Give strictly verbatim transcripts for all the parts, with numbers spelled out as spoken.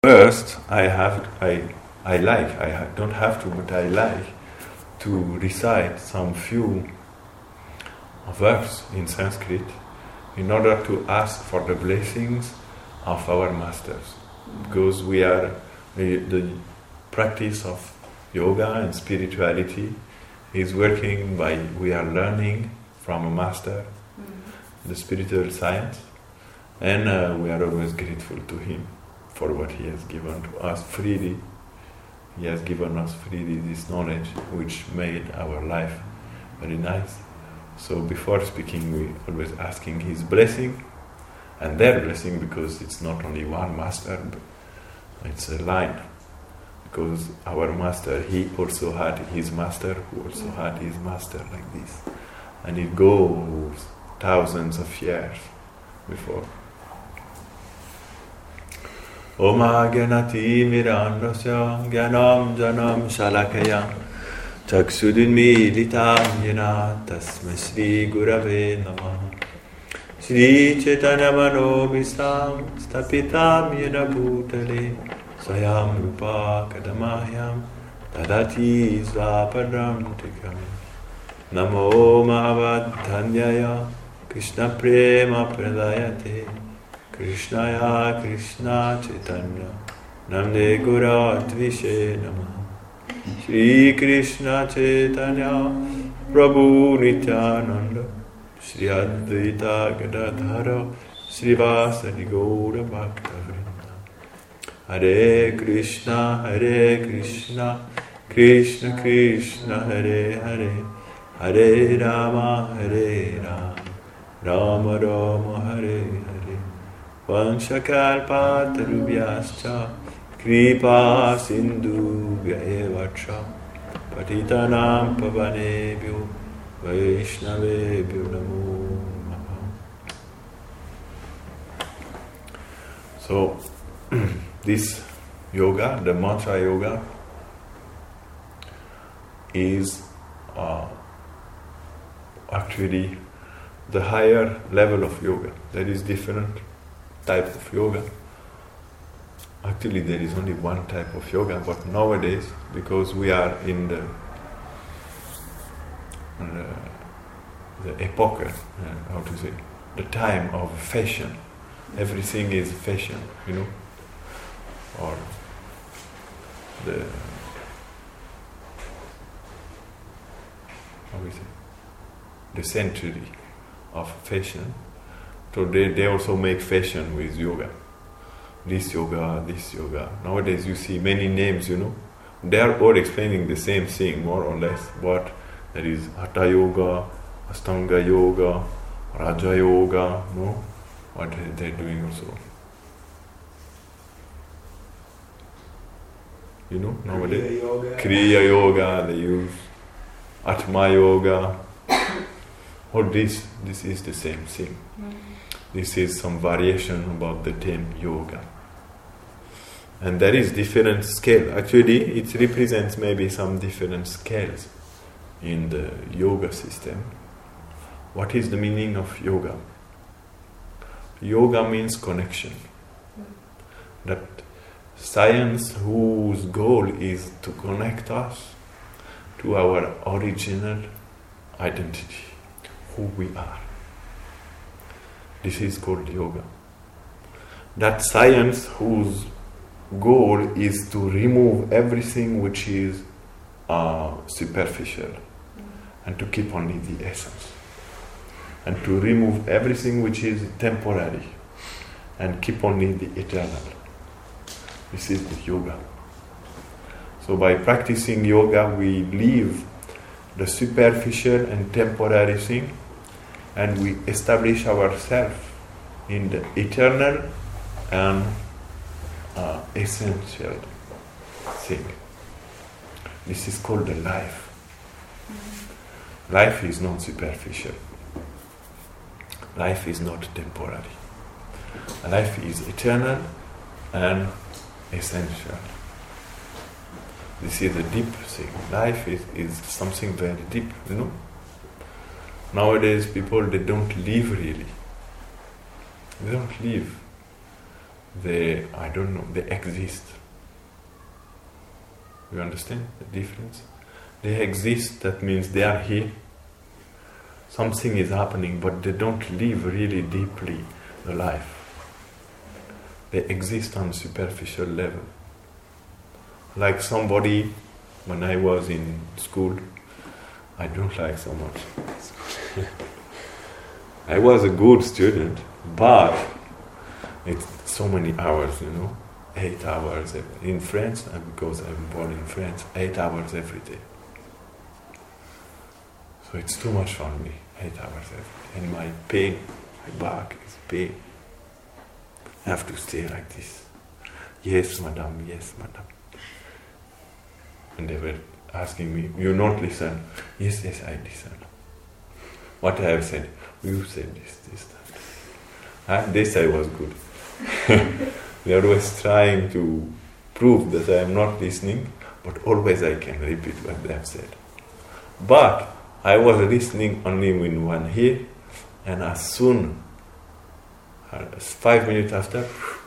first, I have, I, I like, I ha- don't have to, but I like to recite some few verbs in Sanskrit in order to ask for the blessings of our masters. Because we are, the, the practice of yoga and spirituality is working by, we are learning from a master, mm-hmm. the spiritual science, and uh, we are always grateful to him for what he has given to us freely. He has given us freely this knowledge which made our life very nice. So before speaking, we always asking his blessing and their blessing, because it's not only one master, but it's a line. Because our master, he also had his master, who also had his master, like this. And it goes thousands of years before. Oma Gyanati Mirandasya Gyanam Janam Shalakaya Chaksudunmilitam Yena Tasma Shri Gurave Namah Shri Chaitanya Manobhisam Stapitam Yena Bhutale Swayam Rupa Kadamayam Tadati Svapadram Tikam Namo Mahavadhanyaya Krishna Prema Pradayate Krishnaya Krishna Chaitanya Namne Gura Dvishe Namah Shri Krishna Chaitanya Prabhu Nityananda Shri Advaita Gadadhara Shri Vasadi Gaura Bhakta Vrinda Hare Krishna Hare Krishna Krishna Krishna Hare Hare Hare Rama Hare Rama Rama Rama Hare Hare Vanchakalpatarubhyascha Kripa Sindhubhya evacha Patitanam Pavanebhyo Vaishnavebhyo Namo Namaha. So, this yoga, the mantra yoga, is uh, actually the higher level of yoga. There is different type of yoga. Actually, there is only one type of yoga, but nowadays, because we are in the in the, the epoch, uh, how to say, the time of fashion. Everything is fashion, you know, or the how we say, the century of fashion. So they, they also make fashion with yoga. This yoga, this yoga. Nowadays you see many names, you know. They are all explaining the same thing, more or less. But there is Hatha Yoga, Astanga Yoga, Raja Yoga, no? What they're doing also. You know, nowadays? Kriya Yoga. Kriya Yoga, they use Atma Yoga. All this, this is the same thing. Mm. This is some variation about the term yoga. And there is different scale. Actually, it represents maybe some different scales in the yoga system. What is the meaning of yoga? Yoga means connection. That science whose goal is to connect us to our original identity, who we are. This is called yoga. That science whose goal is to remove everything which is uh, superficial and to keep only the essence. And to remove everything which is temporary and keep only the eternal. This is the yoga. So by practicing yoga, we leave the superficial and temporary thing, and we establish ourselves in the eternal and uh, essential thing. This is called the life. Mm-hmm. Life is not superficial. Life is not temporary. Life is eternal and essential. This is a deep thing. Life is, is something very deep, you know. Nowadays people, they don't live really. They don't live. they, I don't know, they exist. You understand the difference? They exist, that means they are here. Something is happening, but they don't live really deeply the life. They exist on a superficial level. Like somebody, when I was in school, I don't like so much. I was a good student, but it's so many hours, you know, eight hours every, in France, and because I'm born in France, eight hours every day. So it's too much for me, eight hours every day. And my pain, my back is pain. I have to stay like this. Yes, madam, yes, madam. And they were asking me, you not listen? Yes, yes, I listen. What I have said? You said this, this, that. And this I was good. They are always trying to prove that I am not listening, but always I can repeat what they have said. But I was listening only with one ear, and as soon as five minutes after,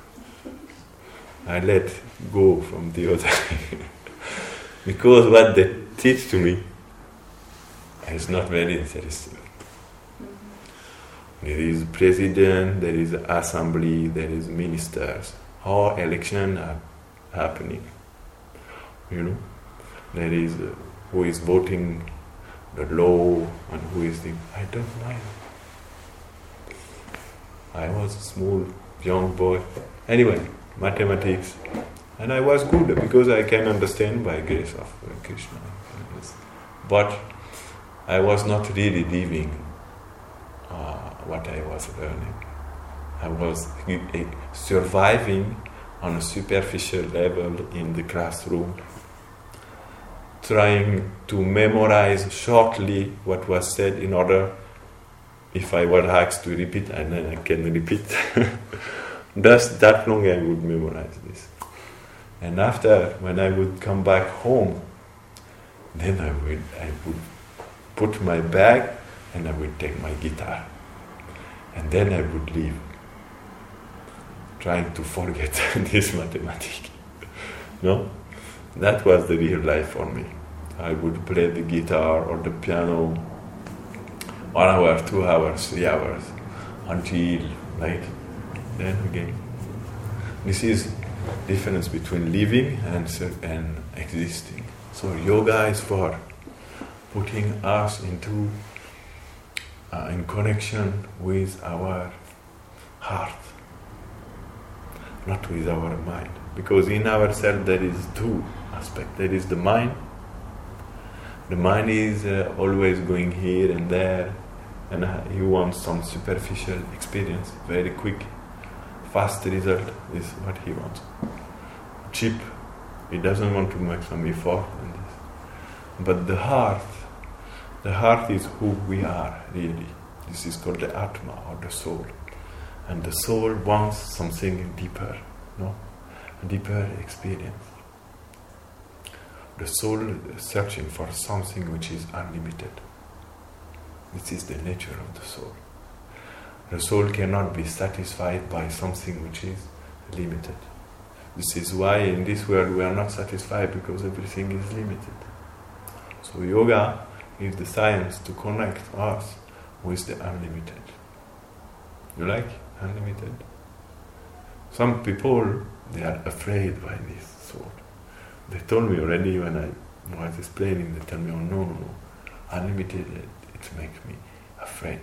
I let go from the other ear. Because what they teach to me is not very interesting. There is president, there is assembly, there is ministers. How elections are happening, you know. There is uh, who is voting the law and who is the. I don't mind. I was a small young boy. Anyway, mathematics, and I was good because I can understand by grace of Krishna. But I was not really living Uh, what I was learning. I was uh, surviving on a superficial level in the classroom, trying to memorize shortly what was said in order, if I were asked to repeat, and then I can repeat. Just that long I would memorize this. And after, when I would come back home, then I would, I would put my bag and I would take my guitar. And then I would leave, trying to forget this mathematics. No? That was the real life for me. I would play the guitar or the piano one hour, two hours, three hours, until night. Then again. This is difference between living and, and existing. So yoga is for putting us into Uh, in connection with our heart, not with our mind. Because in ourselves there is two aspects. There is the mind. The mind is uh, always going here and there, and uh, he wants some superficial experience, very quick, fast result is what he wants. Cheap. He doesn't want to make some effort in this. But the heart, The heart is who we are, really. This is called the Atma, or the soul. And the soul wants something deeper, no? A deeper experience. The soul is searching for something which is unlimited. This is the nature of the soul. The soul cannot be satisfied by something which is limited. This is why in this world we are not satisfied, because everything is limited. So yoga is the science to connect us with the unlimited. You like unlimited? Some people, they are afraid by this thought. They told me already when I was explaining, they tell me, oh no, no, no, unlimited, it, it makes me afraid.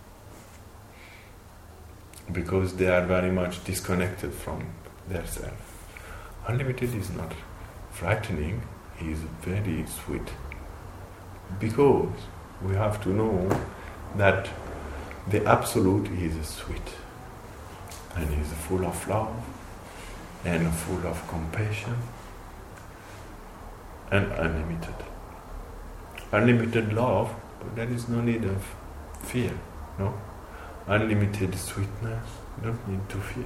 Because they are very much disconnected from their self. Unlimited is not frightening, it is very sweet. Because we have to know that the Absolute is sweet and is full of love and full of compassion and unlimited. Unlimited love, but there is no need of fear, no? Unlimited sweetness, you don't need to fear.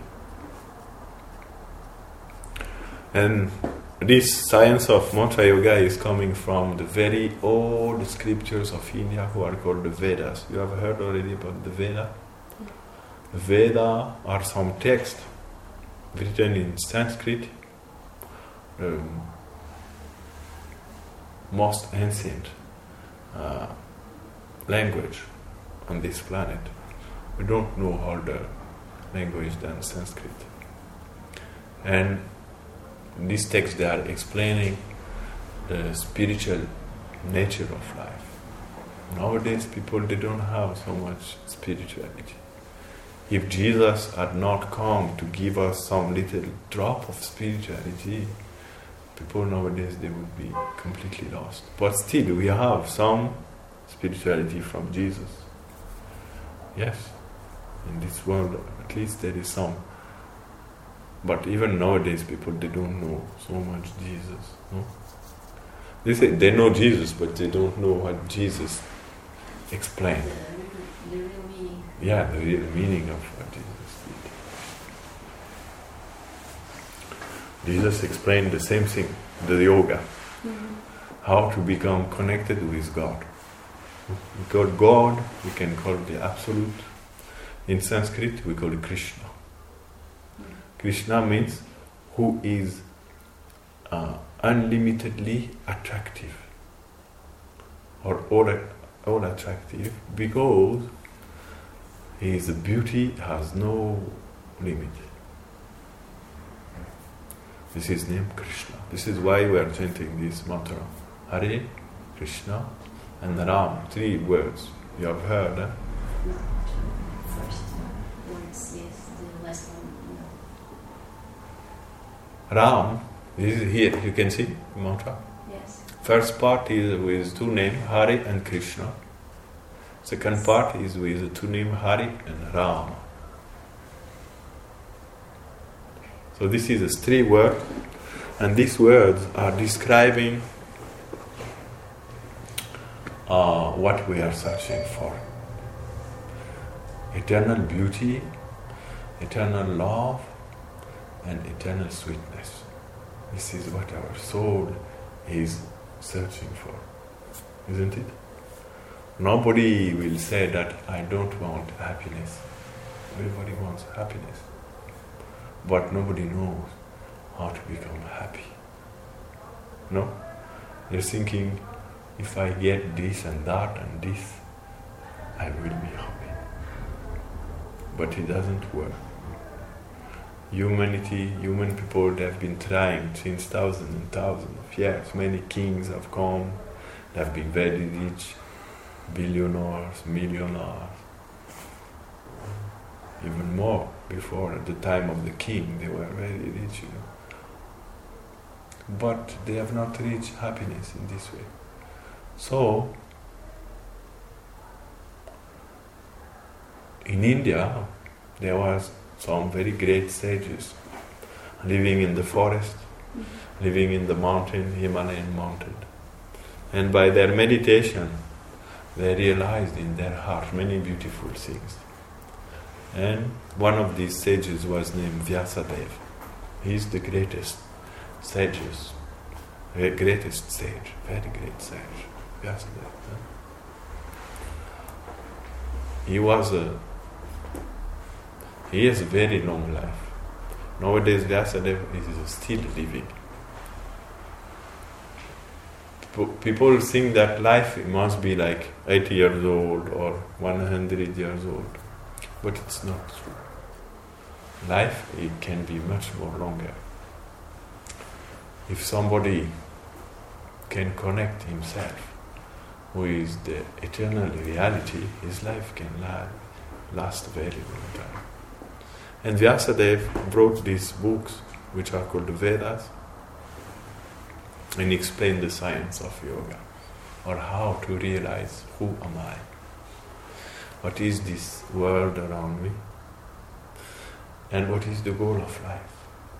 And this science of mantra yoga is coming from the very old scriptures of India, who are called the Vedas. You have heard already about the Veda? The Veda are some texts written in Sanskrit, um, most ancient uh, language on this planet. We don't know other language than Sanskrit. And these texts, they are explaining the spiritual nature of life. Nowadays, people, they don't have so much spirituality. If Jesus had not come to give us some little drop of spirituality, people nowadays, they would be completely lost. But still, we have some spirituality from Jesus. Yes, in this world, at least there is some. But even nowadays, people, they don't know so much Jesus. No? They say they know Jesus, but they don't know what Jesus explained. The, the real meaning. Yeah, the real meaning of what Jesus did. Jesus explained the same thing, the yoga. Mm-hmm. How to become connected with God. We call God, we can call it the Absolute. In Sanskrit, we call it Krishna. Mm-hmm. Krishna means who is uh, unlimitedly attractive, or all, all attractive, because his beauty has no limit. This is named Krishna. This is why we are chanting this mantra. Hare, Krishna, and Ram. Three words. You have heard, eh? First words, yes. The last one, no. Ram is here. You can see the mantra. Yes. First part is with two names, Hare and Krishna. Second part is with two names, Hare and Ram. So this is a three word, and these words are describing uh, what we are searching for. Eternal beauty, eternal love, and eternal sweetness. This is what our soul is searching for, isn't it? Nobody will say that I don't want happiness. Everybody wants happiness. But nobody knows how to become happy. No? They're thinking, if I get this and that and this, I will be happy. But it doesn't work. Humanity, human people, they have been trying since thousands and thousands of years. Many kings have come, they have been very rich, billionaires, millionaires, even more. Before, at the time of the king, they were very rich, you know. But they have not reached happiness in this way. So, in India, there was some very great sages living in the forest, mm-hmm. living in the mountain, Himalayan mountain. And by their meditation, they realized in their heart many beautiful things. And one of these sages was named Vyasadeva. He is the greatest sages, the greatest sage, very great sage, Vyasadeva. He was a, he has a very long life. Nowadays Vyasadeva is still living. People think that life must be like eighty years old or one hundred years old. But it's not true. Life, it can be much more longer. If somebody can connect himself with the eternal reality, his life can la- last a very long time. And Vyasadeva wrote these books, which are called the Vedas, and explained the science of yoga, or how to realize who am I. What is this world around me? And what is the goal of life?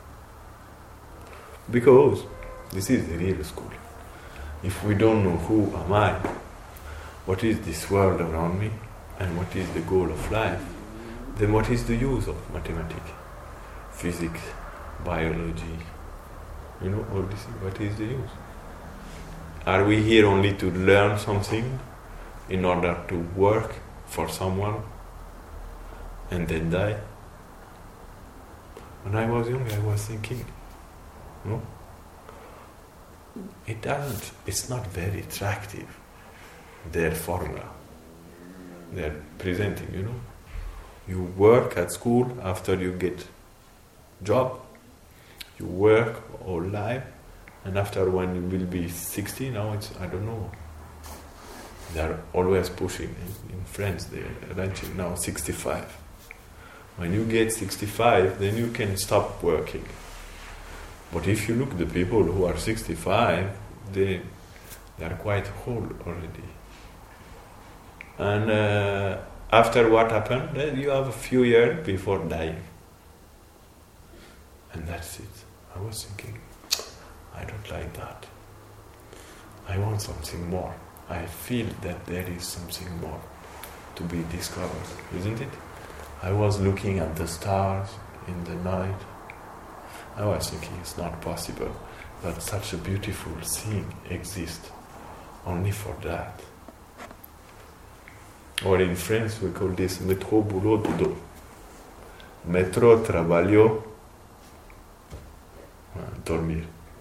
Because this is the real school. If we don't know who am I, what is this world around me, and what is the goal of life, then what is the use of mathematics, physics, biology? You know, all this, what is the use? Are we here only to learn something in order to work for someone and then die? When I was young, I was thinking, no, it doesn't, it's not very attractive, their formula. They're presenting, you know. You work at school after you get job. You work all life, and after when you will be sixty, now it's, I don't know. They're always pushing. In, in France, they're reaching now sixty-five. When you get sixty-five, then you can stop working. But if you look at the people who are sixty-five, they, they are quite old already. And uh, after what happened, then you have a few years before dying. And that's it. I was thinking, I don't like that. I want something more. I feel that there is something more to be discovered, isn't it? I was looking at the stars in the night. I was thinking it's not possible that such a beautiful thing exists only for that. Or in France we call this métro boulot dodo. Métro, trabalho, dormir.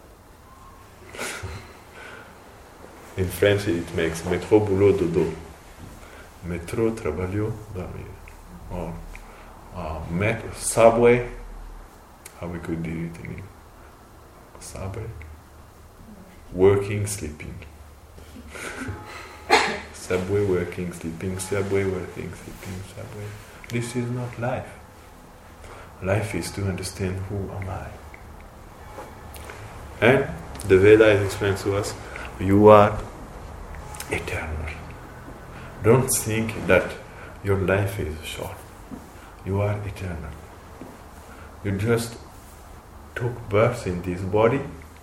In French it makes métro boulot dodo. Métro, trabalho, dormir. Or uh, metro, subway. How we could do it in subway? Working, sleeping. Subway, working, sleeping, subway, working, sleeping, subway. This is not life. Life is to understand who am I. And the Veda explains to us, you are eternal. Don't think that your life is short. You are eternal. You just took birth in this body,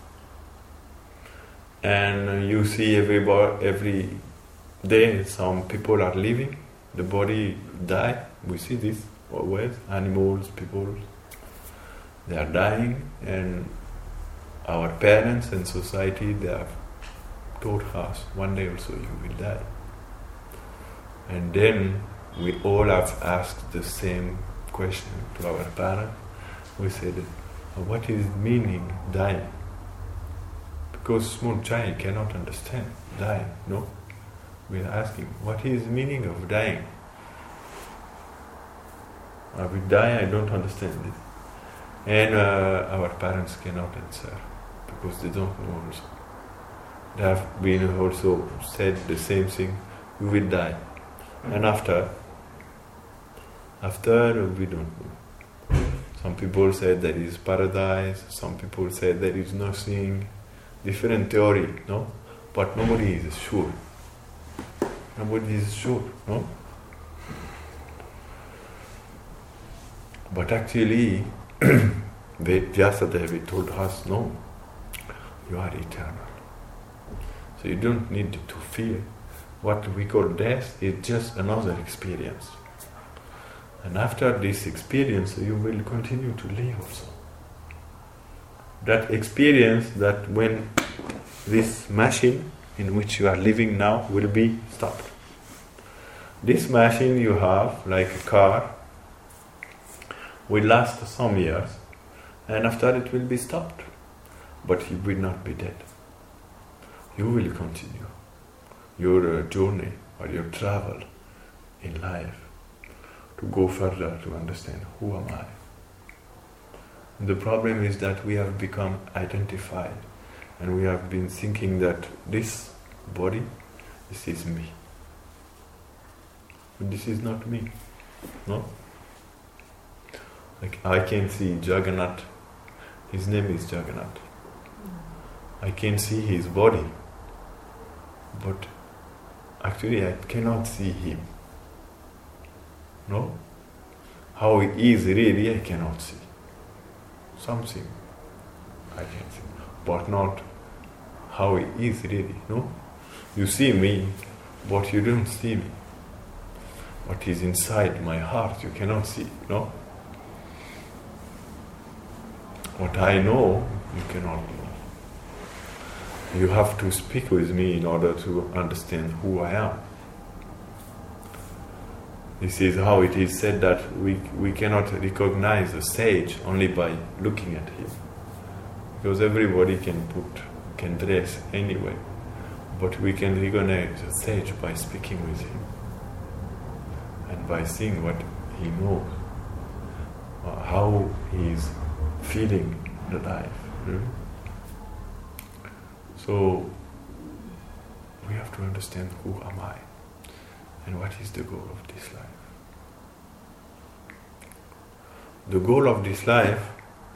and you see every every day some people are living, the body die. We see this always. Animals, people, they are dying, and our parents and society, they have taught us one day also you will die. And then we all have asked the same question to our parents. We said, what is meaning dying? Because small child cannot understand dying, no? We are asking, what is meaning of dying? I will die, I don't understand this. And uh, our parents cannot answer, because they don't know also. They have been also said the same thing, you will die. And after, after we don't know. Some people say there is paradise, some people say there is nothing, different theory, no? But nobody is sure. Nobody is sure, no? But actually, Vyasadeva told us, no, you are eternal. So you don't need to fear. What we call death is just another experience. And after this experience, you will continue to live also. That experience, that when this machine in which you are living now will be stopped. This machine you have, like a car, will last some years, and after it will be stopped. But you will not be dead. You will continue your uh, journey or your travel in life to go further, to understand who am I. And the problem is that we have become identified, and we have been thinking that this body, this is me. But this is not me, no? Like I can see Jagannath, his name is Jagannath. I can see his body, but actually I cannot see him. No? How he is really I cannot see. Something I can see, but not how he is really, no? You see me, but you don't see me. What is inside my heart you cannot see, no? What I know, you cannot know. You have to speak with me in order to understand who I am. This is how it is said that we, we cannot recognize a sage only by looking at him. Because everybody can put, can dress anyway. But we can recognize a sage by speaking with him. And by seeing what he knows. Uh, how he is feeling the life. Really? So, we have to understand who am I? And what is the goal of this life? The goal of this life,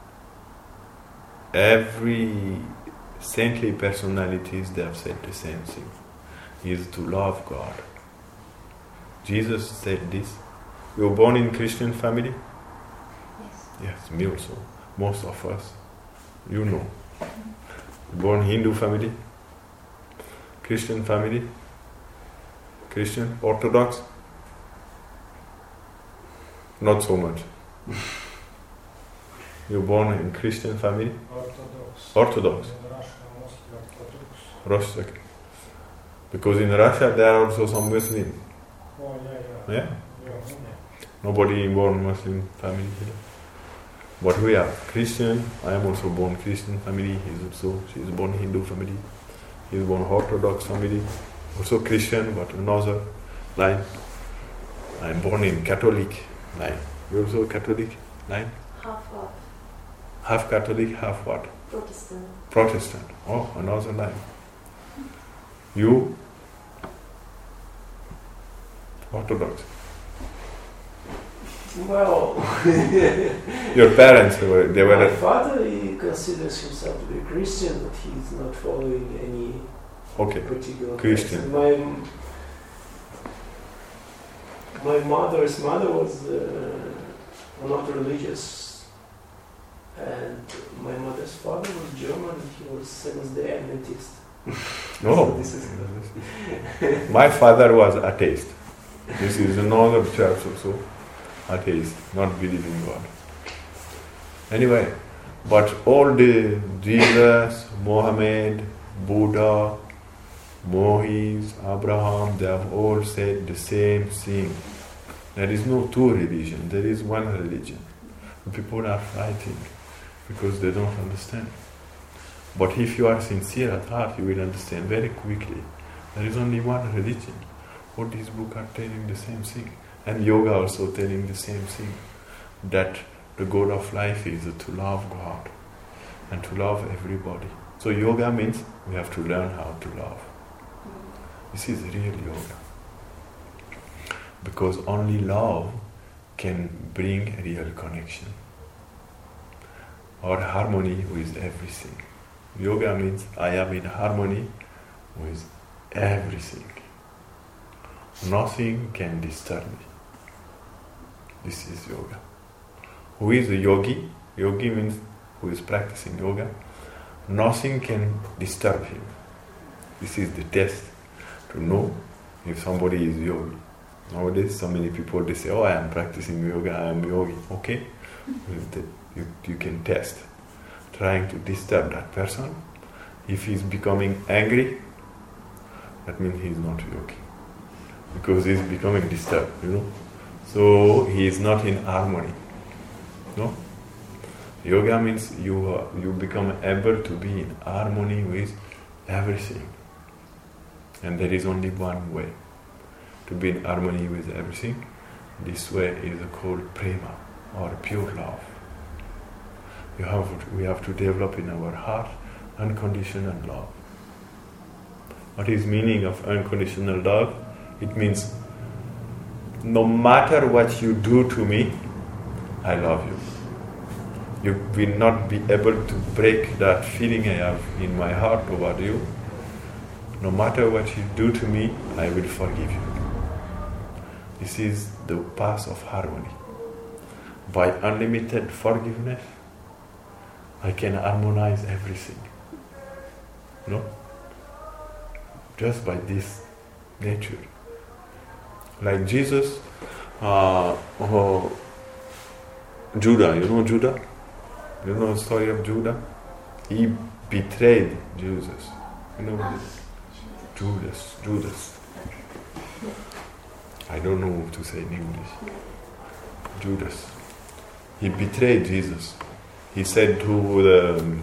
every saintly personalities, they have said the same thing, is to love God. Jesus said this. You were born in Christian family? Yes. Yes, me also. Most of us. You know. Born Hindu family? Christian family? Christian? Orthodox? Not so much. You're born in Christian family? Orthodox. Orthodox. In Russia, mostly Orthodox. Russia. Because in Russia there are also some Muslims. Oh, yeah, yeah. Yeah? Yeah, yeah. Nobody born Muslim family here. But we are Christian. I am also born Christian family. He's also, she's born Hindu family. He's born Orthodox family. Also Christian, but another line. I am born in Catholic line. You're also Catholic line? Half of Half Catholic, half what? Protestant. Protestant. Oh, another line. You? Orthodox. Well, Your parents were they my were father, he considers himself to be a Christian, but he's not following any okay. particular Christian. faith. My my mother's mother was uh, not religious, and my mother's father was German. And he was Seventh-day Adventist. No. So this is My father was atheist. This is another church also. Atheist, not believing in God. Anyway, but all the Jesus, Mohammed, Buddha, Moses, Abraham, they have all said the same thing. There is no two religions, there is one religion. People are fighting because they don't understand. But if you are sincere at heart, you will understand very quickly. There is only one religion. All these books are telling the same thing. And yoga also telling the same thing. That the goal of life is to love God and to love everybody. So yoga means we have to learn how to love. This is real yoga. Because only love can bring real connection or harmony with everything. Yoga means I am in harmony with everything. Nothing can disturb me. This is yoga. Who is a yogi? Yogi means who is practicing yoga. Nothing can disturb him. This is the test to know if somebody is yogi. Nowadays, so many people, they say, oh, I am practicing yoga, I am yogi. Okay, you, you can test. Trying to disturb that person. If he's becoming angry, that means he's not yogi. Because he's becoming disturbed, you know. So he is not in harmony. No? Yoga means you uh, you become able to be in harmony with everything. And there is only one way to be in harmony with everything. This way is called prema, or pure love. You have, we have to develop in our heart unconditional love. What is meaning of unconditional love? It means no matter what you do to me, I love you. You will not be able to break that feeling I have in my heart toward you. No matter what you do to me, I will forgive you. This is the path of harmony. By unlimited forgiveness, I can harmonize everything. No? Just by this nature. Like Jesus, uh, oh, Judah, you know Judah? You know the story of Judah? He betrayed Jesus. You know Ah, Judas, Judas. I don't know what to say in English. Judas. He betrayed Jesus. He said to the um,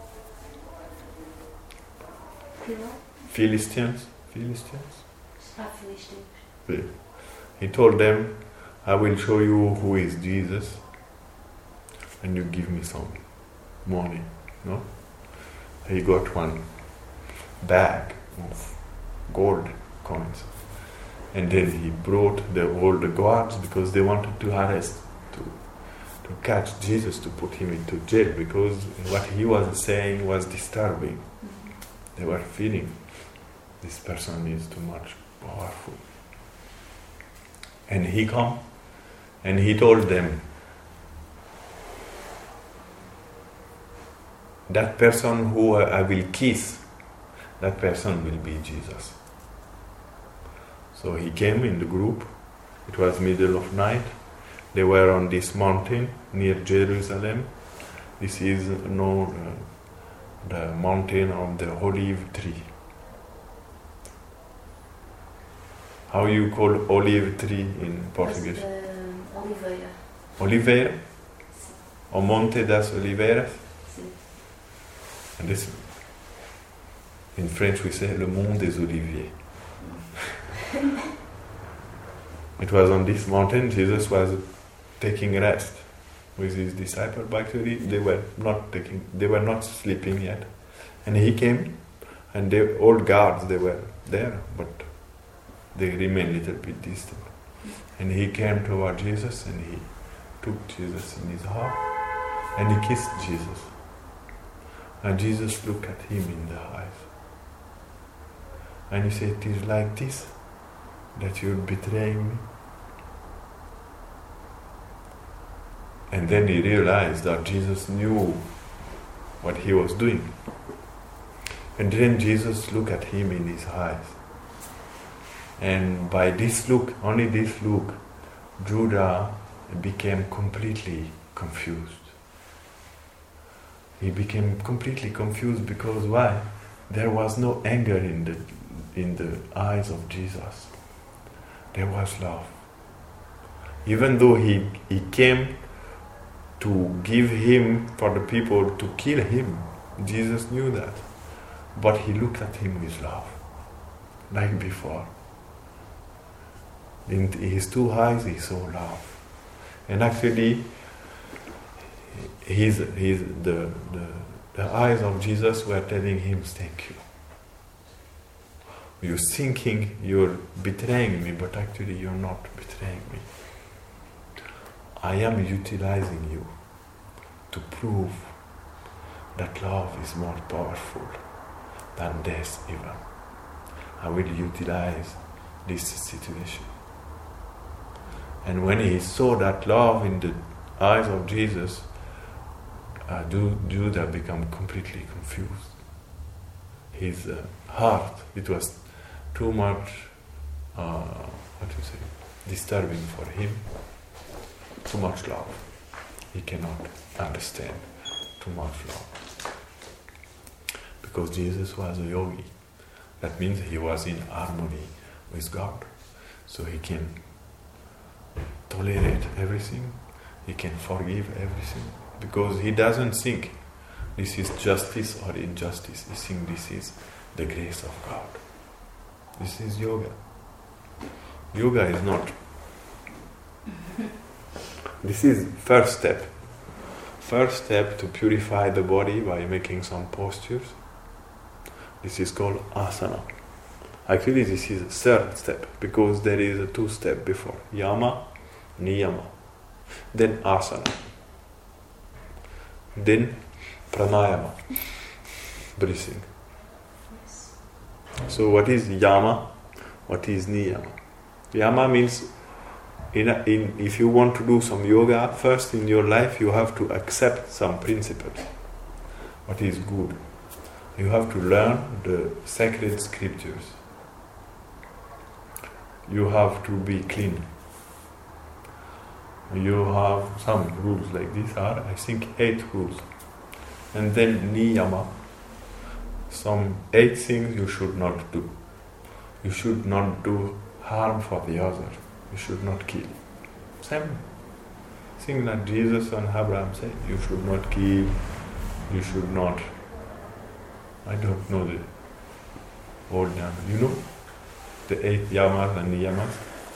Philistines, Philistines? Ah, Philistines. He told them, I will show you who is Jesus, and you give me some money. No? He got one bag of gold coins. And then he brought the, all the guards because they wanted to arrest, to, to catch Jesus, to put him into jail, because what he was saying was disturbing. Mm-hmm. They were feeling this person is too much powerful. And he come and he told them, that person who I will kiss, that person will be Jesus. So he came in the group. It was middle of night. They were on this mountain near Jerusalem. This is known uh, the mountain of the olive tree. How you call olive tree in Portuguese? Uh, Oliveira. Oliveira? O Monte das Oliveiras? Sim. And this, in French we say le Mont des Oliviers. It was on this mountain Jesus was taking rest with his disciples, but actually they were not taking, they were not sleeping yet. And he came, and they, all guards, they were there, but they remained a little bit distant. And he came toward Jesus, and he took Jesus in his heart, and he kissed Jesus. And Jesus looked at him in the eyes. And he said, it is like this that you're betraying me. And then he realized that Jesus knew what he was doing. And then Jesus looked at him in his eyes. And by this look, only this look, Judah became completely confused. He became completely confused because why? There was no anger in the in the eyes of Jesus. There was love. Even though he, he came to give him for the people to kill him, Jesus knew that. But he looked at him with love, like before. In his two eyes he saw love. And actually, his, his, the, the, the eyes of Jesus were telling him, thank you. You're thinking you're betraying me, but actually you're not betraying me. I am utilizing you to prove that love is more powerful than death even. I will utilize this situation. And when he saw that love in the eyes of Jesus, uh, Judah became completely confused. His uh, heart, it was too much, uh, what do you say, disturbing for him. Too much love. He cannot understand too much love. Because Jesus was a yogi. That means he was in harmony with God. So he can tolerate everything. He can forgive everything. Because he doesn't think this is justice or injustice. He thinks this is the grace of God. This is yoga. Yoga is not. This is first step. First step to purify the body by making some postures. This is called asana. Actually, this is a third step because there is a two step before. Yama, niyama. Then asana. Then pranayama. Breathing. So what is yama? What is niyama? Yama means in, a, in if you want to do some yoga, first in your life you have to accept some principles. What is good? You have to learn the sacred scriptures. You have to be clean. You have some rules like these are, I think, eight rules. And then niyama. Some eight things you should not do. You should not do harm for the other. You should not kill. Same thing that Jesus and Abraham said. You should not kill. You should not. I don't know the old name. You know the eight yamas and niyamas?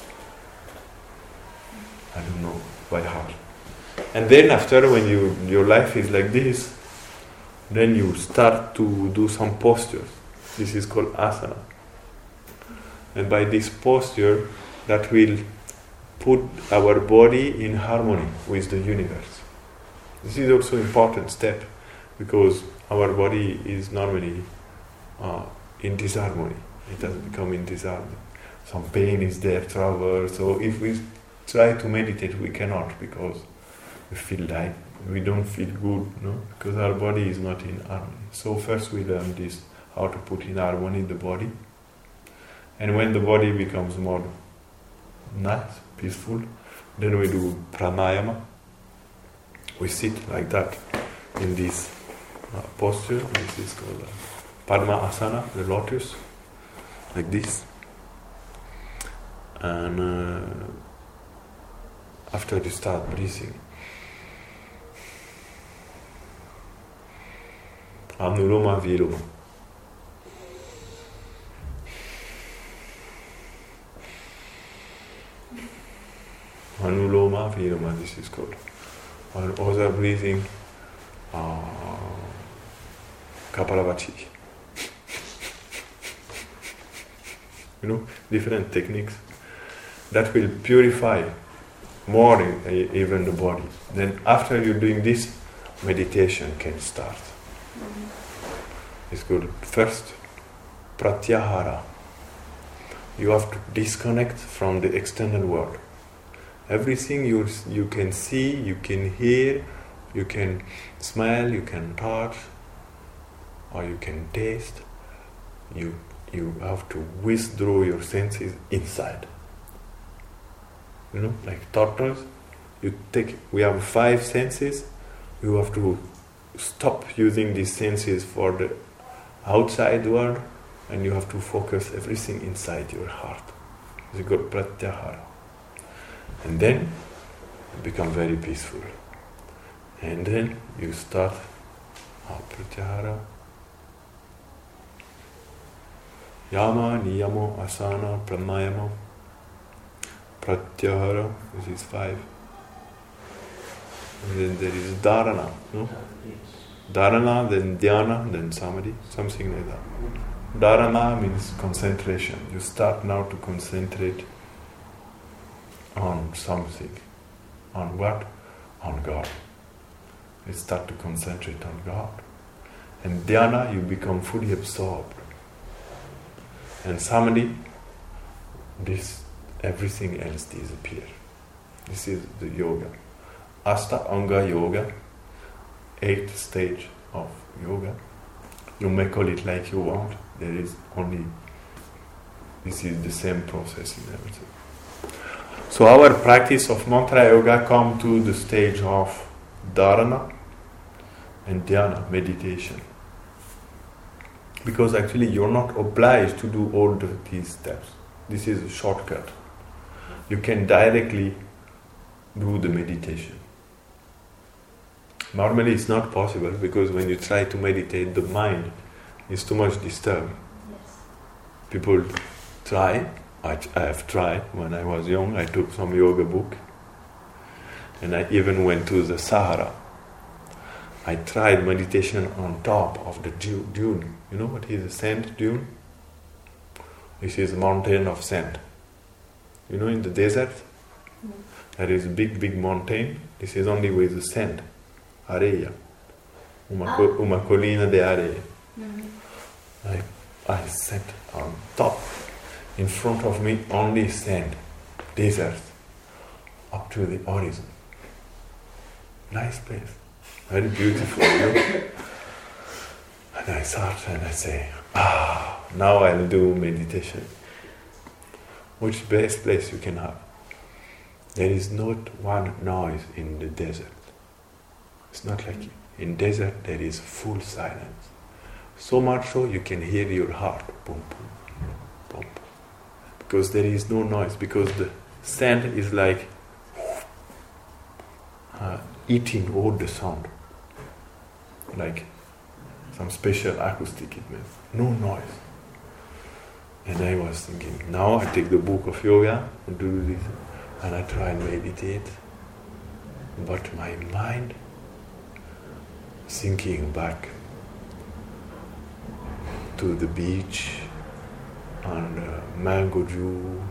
I don't know by heart. And then after, when you your life is like this, then you start to do some postures. This is called asana. And by this posture, that will put our body in harmony with the universe. This is also an important step, because our body is normally uh, in disharmony. It has become in disharmony. Some pain is there, trouble. So if we try to meditate, we cannot, because we feel like we don't feel good, no? Because our body is not in harmony. So first we learn this, how to put in harmony the body. And when the body becomes more nice, peaceful, then we do pranayama. We sit like that in this uh, posture. This is called uh, Padma Asana, the lotus, like this. And uh, after you start breathing, Anuloma Viloma. Anuloma Viloma, this is called. And other breathing, uh, Kapalabhati. You know, different techniques that will purify more even the body. Then after you're doing this, meditation can start. It's good. First, pratyahara. You have to disconnect from the external world. Everything you you can see, you can hear, you can smell, you can touch, or you can taste. You you have to withdraw your senses inside. You know, like tortoise. You take. We have five senses. You have to stop using these senses for the outside world, and you have to focus everything inside your heart. It's called pratyahara. And then you become very peaceful. And then you start oh, pratyahara. Yama, niyamo, asana, pranayama, pratyahara. This is five. And then there is dharana, no? Dharana, then dhyana, then samadhi, something like that. Dharana means concentration. You start now to concentrate on something. On what? On God. You start to concentrate on God. And dhyana, you become fully absorbed. And samadhi, this, everything else disappears. This is the yoga. Asta Anga Yoga, eighth stage of yoga. You may call it like you want. There is only, this is the same process in everything. So our practice of mantra yoga come to the stage of dharana and dhyana, meditation. Because actually you're not obliged to do all the, these steps. This is a shortcut. You can directly do the meditation. Normally it's not possible, because when you try to meditate, the mind is too much disturbed. Yes. People try, I, I have tried, when I was young, I took some yoga book, and I even went to the Sahara. I tried meditation on top of the dune. You know what is a sand dune? This is a mountain of sand. You know, in the desert, mm. there is a big, big mountain. This is only with the sand. Areia. Uma, ah. co- uma colina de areia. Mm-hmm. I, I sat on top. In front of me, only sand. Desert. Up to the horizon. Nice place. Very beautiful. You know? And I sat and I say, ah, now I'll do meditation. Which best place you can have? There is not one noise in the desert. It's not like in desert there is full silence. So much so you can hear your heart, boom, boom, boom, boom. Because there is no noise, because the Sand is like uh, eating all the sound, like some special acoustic it means, no noise. And I was thinking, now I take the book of yoga and do this, and I try and meditate, but my mind thinking back to the beach and uh, mango juice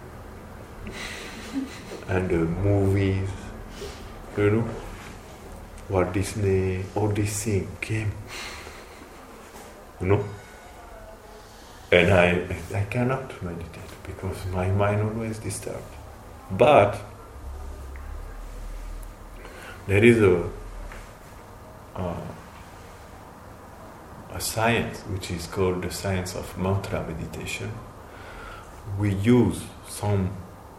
and the movies, you know, Walt Disney, all these things came, you know. And I, I cannot meditate because my mind always disturbed. But there is a uh, a science which is called the science of mantra meditation. We use some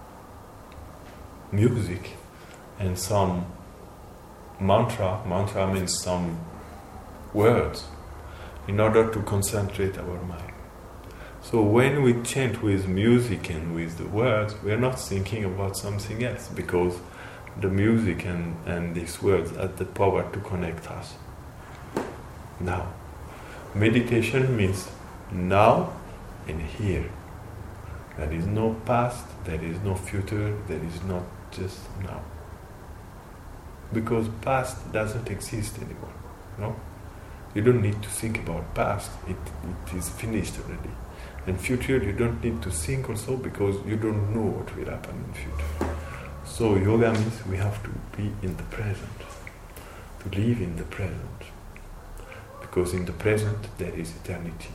music and some mantra, mantra means some words, in order to concentrate our mind. So when we chant with music and with the words, we are not thinking about something else, because the music and, and these words have the power to connect us. Now, meditation means now and here. There is no past, there is no future, there is not just now. Because past doesn't exist anymore, no? You don't need to think about past, it, it is finished already. And future, you don't need to think also, because you don't know what will happen in future. So yoga means we have to be in the present, to live in the present. Because in the present there is eternity.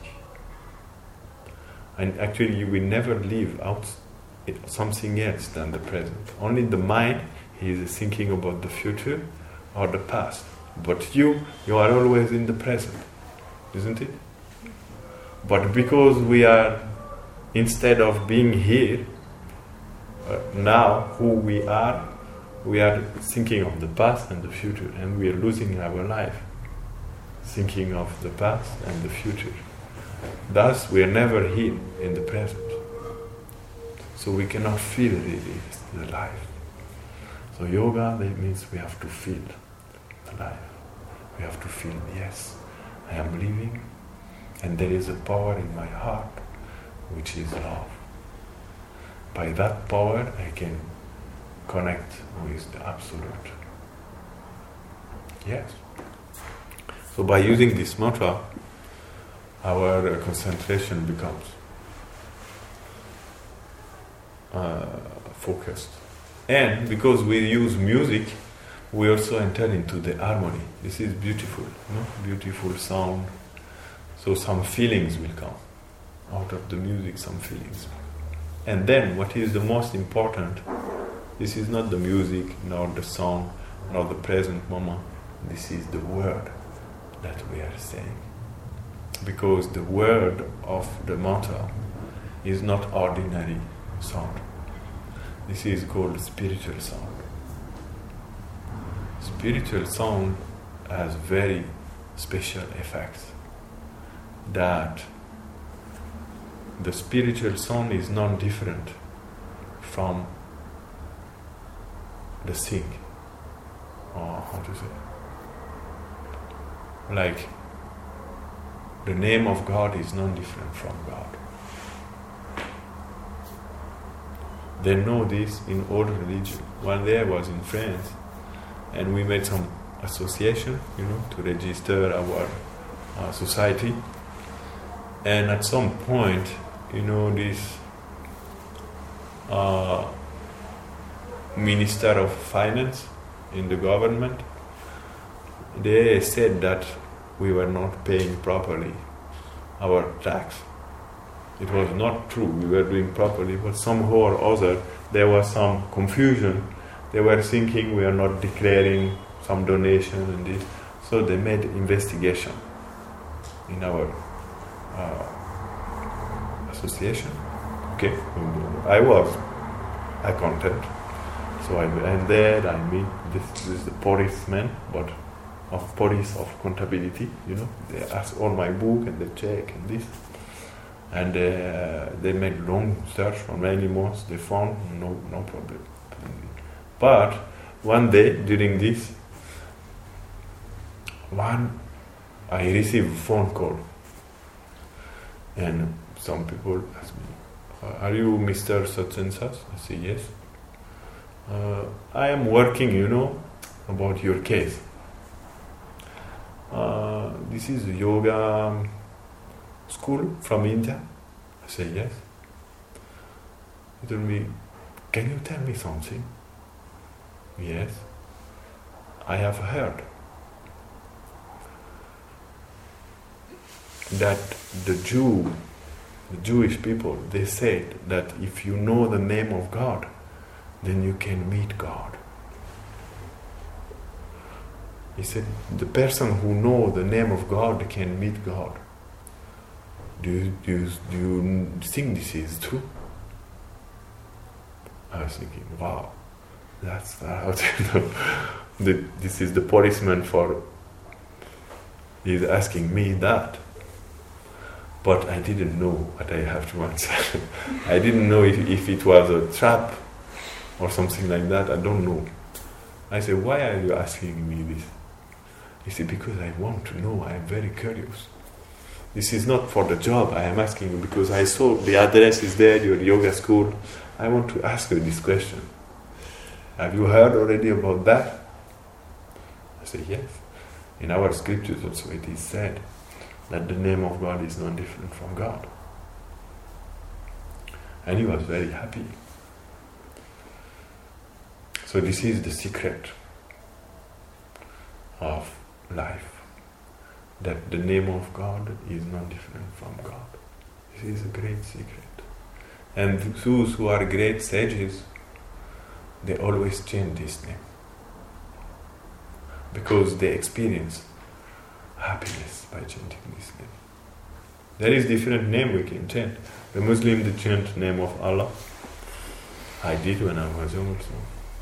And actually you will never live out something else than the present. Only the mind is thinking about the future or the past. But you, you are always in the present, isn't it? But because we are, instead of being here, uh, now who we are, we are thinking of the past and the future, and we are losing our life thinking of the past and the future. Thus, we are never here in the present. So we cannot feel really the life. So yoga, that means we have to feel the life. We have to feel, yes, I am living, and there is a power in my heart, which is love. By that power, I can connect with the Absolute. Yes. So by using this mantra, our uh, concentration becomes uh, focused. And because we use music, we also enter into the harmony. This is beautiful, no? Beautiful sound. So some feelings will come out of the music, some feelings. And then what is the most important, this is not the music, nor the song, nor the present moment. This is the word that we are saying. Because the word of the mantra is not ordinary sound. This is called spiritual sound. Spiritual sound has very special effects. That the spiritual sound is not different from the sing, or how to say, like the name of God is not different from God. They know this in all religion. One day I was in France, and we made some association, you know, to register our uh, society. And at some point, you know, this uh, Minister of Finance in the government, they said that we were not paying properly our tax. It was not true, we were doing properly, but somehow or other there was some confusion. They were thinking we are not declaring some donation and this. So they made investigation in our uh, association. Okay, I was accountant. So I went there, I meet this, this is the policeman, but of police of accountability, you know. They ask all my book and they check and this. And uh, they made long search for many months. They found no no problem. But one day during this, one I received a phone call, and some people asked me, "Are you Mister Such and Such?" I say, "Yes." Uh, I am working, you know, about your case. Uh, this is a yoga school from India. I say, "Yes." He told me, "Can you tell me something?" "Yes." "I have heard that the Jew, the Jewish people, they said that if you know the name of God, then you can meet God." He said, the person who knows the name of God can meet God. Do you, do you, do you think this is true? I was thinking, wow, that's out. the, this is the policeman for, he's asking me that. But I didn't know what I have to answer. I didn't know if, if it was a trap or something like that. I don't know. I said, "Why are you asking me this?" He said, "Because I want to know. I am very curious. This is not for the job. I am asking you because I saw the address is there, your yoga school. I want to ask you this question. Have you heard already about that?" I said, "Yes. In our scriptures also it is said that the name of God is not different from God." And he was very happy. So this is the secret of life, that the name of God is not different from God. This is a great secret. And those who are great sages, they always chant this name, because they experience happiness by chanting this name. There is different name we can chant. The Muslim, they chant name of Allah. I did when I was young also.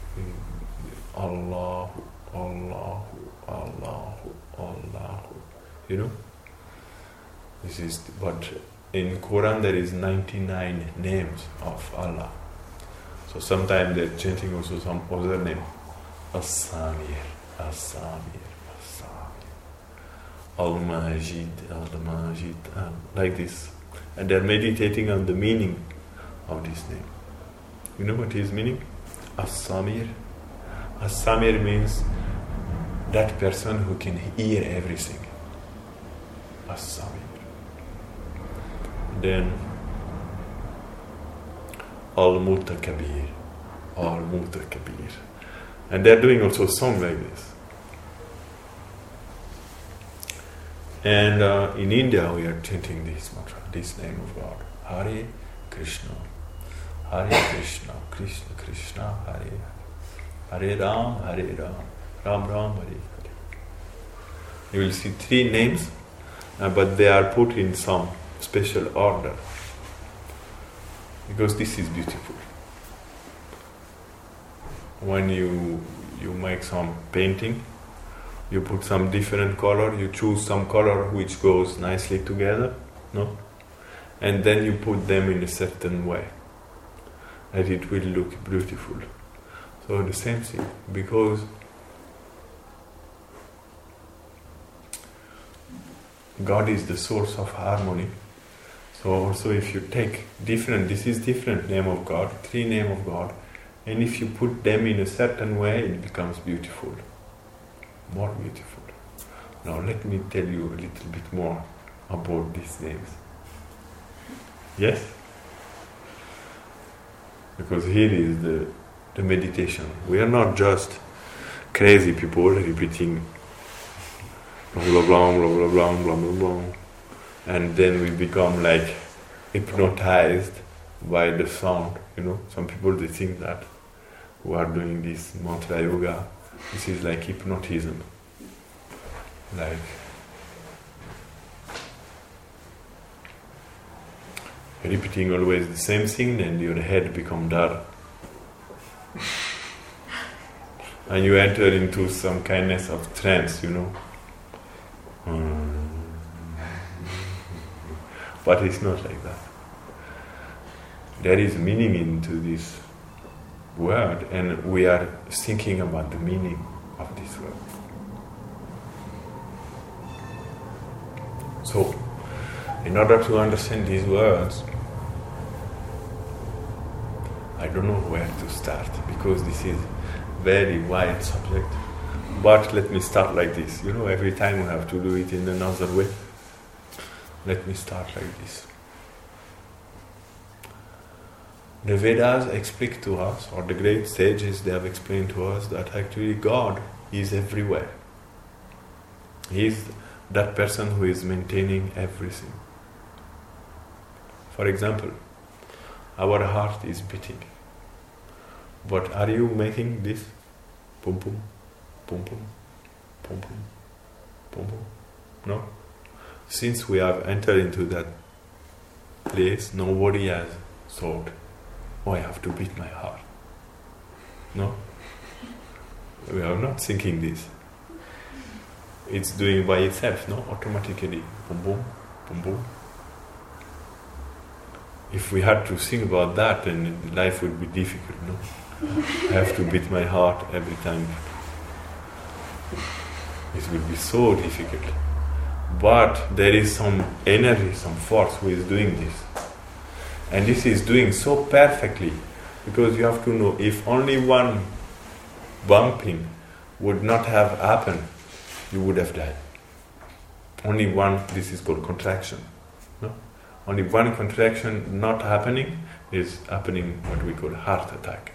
Allahu, Allahu, Allahu, Allahu. You know? This is, but in Quran there is ninety-nine names of Allah. So sometimes they're chanting also some other name. As-Samir, As-Samir, As-Samir. Al-Majid, Al-Majid, Al, like this. And they're meditating on the meaning of this name. You know what his meaning? As-Samir. As-Samir means that person who can hear everything. As-Samir. Then Al-Mutakabir. Al-Mutakabir. And they're doing also a song like this. And uh, in India we are chanting this mantra, this name of God. Hare Krishna. Hare Krishna. Krishna Krishna. Hare Hare Ram. Hare Ram. Ram Ram. Hare Hare. You will see three names, uh, but they are put in some special order, because this is beautiful. When you you make some painting, you put some different color, you choose some color which goes nicely together, no? And then you put them in a certain way, and it will look beautiful. So the same thing, because God is the source of harmony. So also if you take different, this is different name of God, three name of God, and if you put them in a certain way, it becomes beautiful, more beautiful. Now let me tell you a little bit more about these names. Yes? Because here is the, the meditation. We are not just crazy people repeating blah blah blah blah blah blah blah blah blah, and then we become like hypnotized by the sound. You know, some people they think that who are doing this mantra yoga, this is like hypnotism, like repeating always the same thing, then your head becomes dull, and you enter into some kindness of trance. You know. But it's not like that. There is meaning into this word, and we are thinking about the meaning of this word. So, in order to understand these words, I don't know where to start, because this is very wide subject. But let me start like this. You know, every time we have to do it in another way. Let me start like this. The Vedas explain to us, or the great sages, they have explained to us that actually God is everywhere. He is that person who is maintaining everything. For example, our heart is beating. But are you making this? Pum pum, pum pum, pum pum, pum pum? No? Since we have entered into that place, nobody has thought, oh, I have to beat my heart. No? We are not thinking this. It's doing by itself, no? Automatically. Boom, boom, boom, boom. If we had to think about that, then life would be difficult, no? I have to beat my heart every time. It will be so difficult. But there is some energy, some force who is doing this. And this is doing so perfectly, because you have to know, if only one bumping would not have happened, you would have died. Only one, this is called contraction. No? Only one contraction not happening is happening what we call heart attack.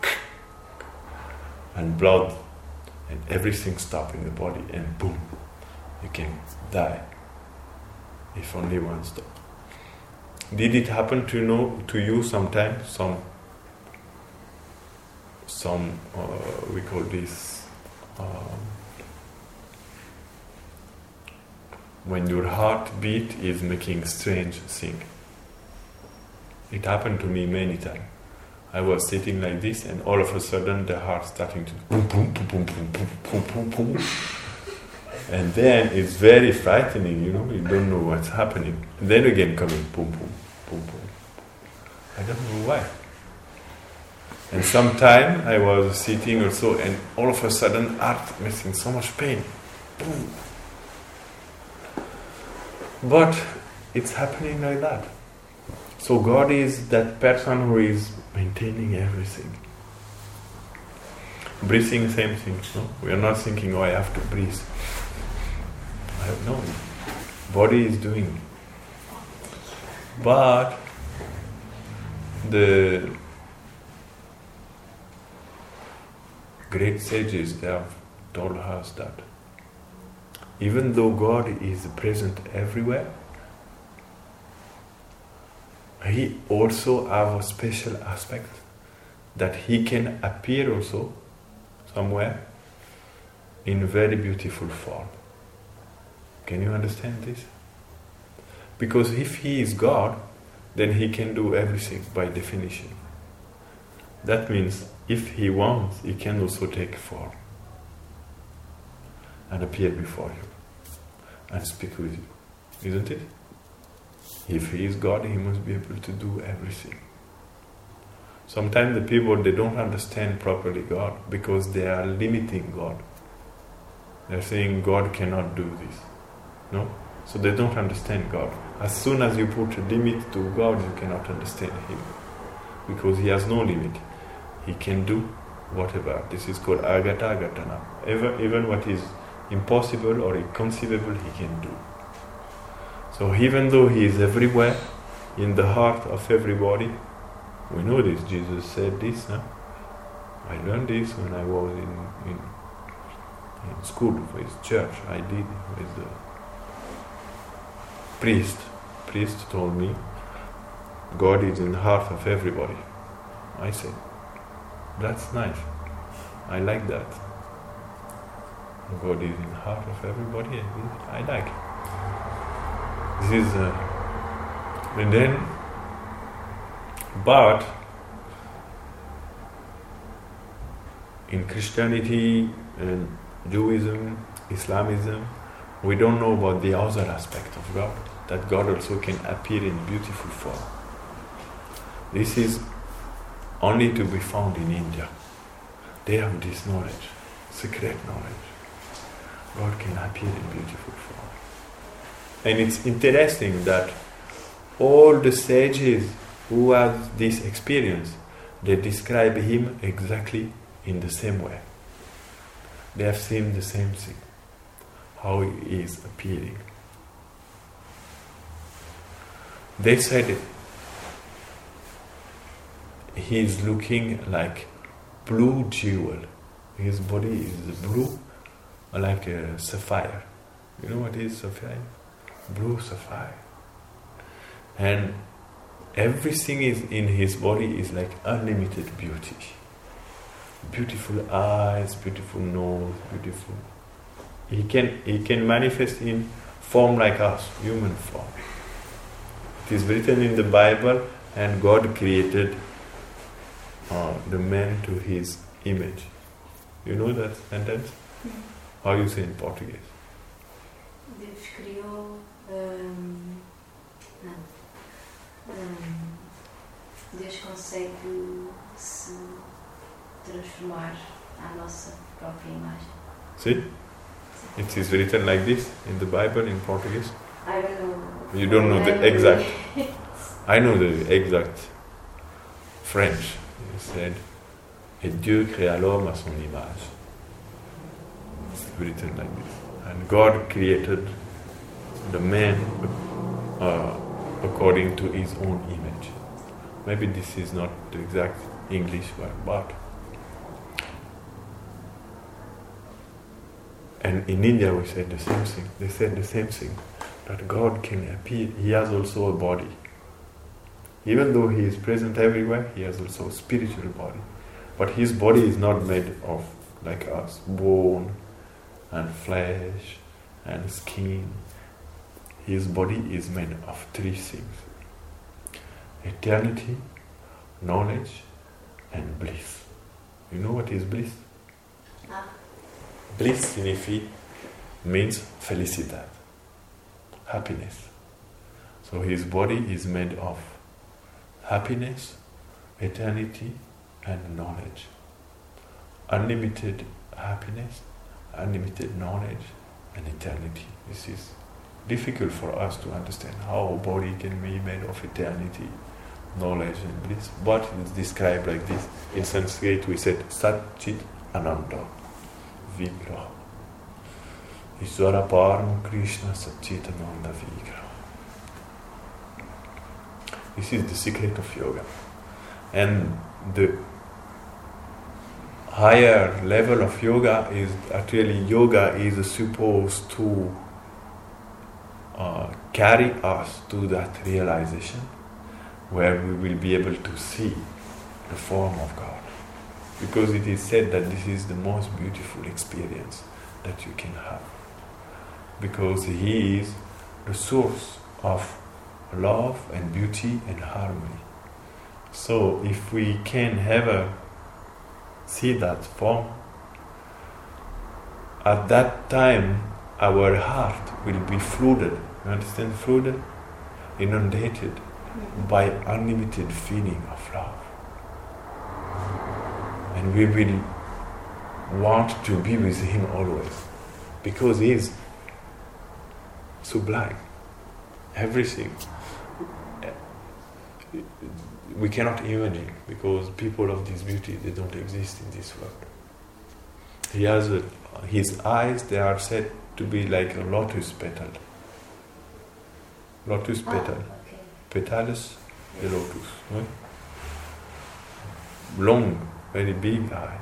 And blood and everything stop in the body, and boom, you can die. If only one stop. Did it happen to know to you sometimes? Some, some uh, we call this um, when your heartbeat is making strange thing. It happened to me many times. I was sitting like this, and all of a sudden the heart starting to boom, boom, boom, boom, boom, boom, boom, boom, boom. And then it's very frightening, you know, you don't know what's happening. And then again coming, boom, boom, boom, boom. I don't know why. And sometime I was sitting also, and all of a sudden heart making so much pain. Boom. But it's happening like that. So God is that person who is maintaining everything. Breathing, same thing. No? We are not thinking, oh, I have to breathe. I have no. Body is doing. But the great sages, they have told us that even though God is present everywhere, He also has a special aspect that He can appear also somewhere in very beautiful form. Can you understand this? Because if He is God, then He can do everything by definition. That means if He wants, He can also take form and appear before you and speak with you. Isn't it? If He is God, He must be able to do everything. Sometimes the people, they don't understand properly God because they are limiting God. They're saying God cannot do this. No? So they don't understand God. As soon as you put a limit to God, you cannot understand Him. Because He has no limit. He can do whatever. This is called agata agatana. Even, even what is impossible or inconceivable, He can do. So even though He is everywhere, in the heart of everybody, we know this, Jesus said this, huh? I learned this when I was in, in, in school with church. I did with the priest. Priest told me, God is in the heart of everybody. I said, that's nice. I like that. God is in the heart of everybody. I like it. This is, uh, and then, but in Christianity and Judaism, Islamism, we don't know about the other aspect of God. that God also can appear in beautiful form. This is only to be found in India. They have this knowledge, secret knowledge. God can appear in beautiful form. And it's interesting that all the sages who have this experience, they describe him exactly in the same way. They have seen the same thing, how he is appearing. They said he is looking like blue jewel. His body is blue, like a sapphire. You know what is sapphire? Blue sapphire. And everything is in his body is like unlimited beauty. Beautiful eyes, beautiful nose, beautiful. He can he can manifest in form like us, human form. It is written in the Bible, and God created uh, the man to his image. You know that sentence? Mm. How you say in Portuguese? Deus criou. hum, não. Hum, Deus consegue se transformar à nossa própria imagem. See? It is written like this in the Bible in Portuguese. I don't know. You don't know the exact. I know the exact French. It said, "Et Dieu créa l'homme à son image." It's written like this. And God created the man uh, according to his own image. Maybe this is not the exact English word, but and in India we said the same thing. They said the same thing, that God can appear. He has also a body. Even though he is present everywhere, he has also a spiritual body. But his body is not made of, like us, bone and flesh and skin. His body is made of three things: eternity, knowledge, and bliss. You know what is bliss? Ah. Bliss signifies, means felicidad, happiness. So his body is made of happiness, eternity, and knowledge. Unlimited happiness, unlimited knowledge, and eternity. This is difficult for us to understand how a body can be made of eternity, knowledge, and bliss. But it's described like this. In Sanskrit we said Sat Chit Ananda Vigraha. Iswara Parama Krishna Sat Chit Ananda Vigraha. This is the secret of yoga. And the higher level of yoga is actually yoga is supposed to uh, carry us to that realization where we will be able to see the form of God. Because it is said that this is the most beautiful experience that you can have. Because He is the source of love and beauty and harmony. So if we can ever see that form, at that time our heart will be flooded. You understand? Flooded? Inundated mm-hmm. by unlimited feeling of love. And we will want to be with Him always, because He is sublime. Everything we cannot imagine, because people of this beauty, they don't exist in this world. He has a, his eyes, they are said to be like a lotus petal. Lotus Oh, petal. okay. Petals, the lotus. Right? Long, very big eyes.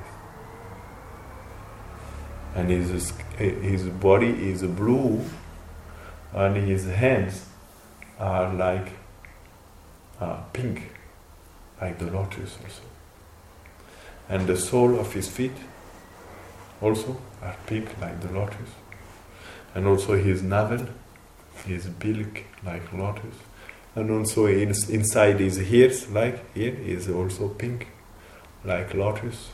And his, his body is blue, and his hands are like uh, pink, like the lotus also. And the sole of his feet also are pink like the lotus. And also his navel, his bilk like lotus. And also in, inside his ears, like here, is also pink like lotus.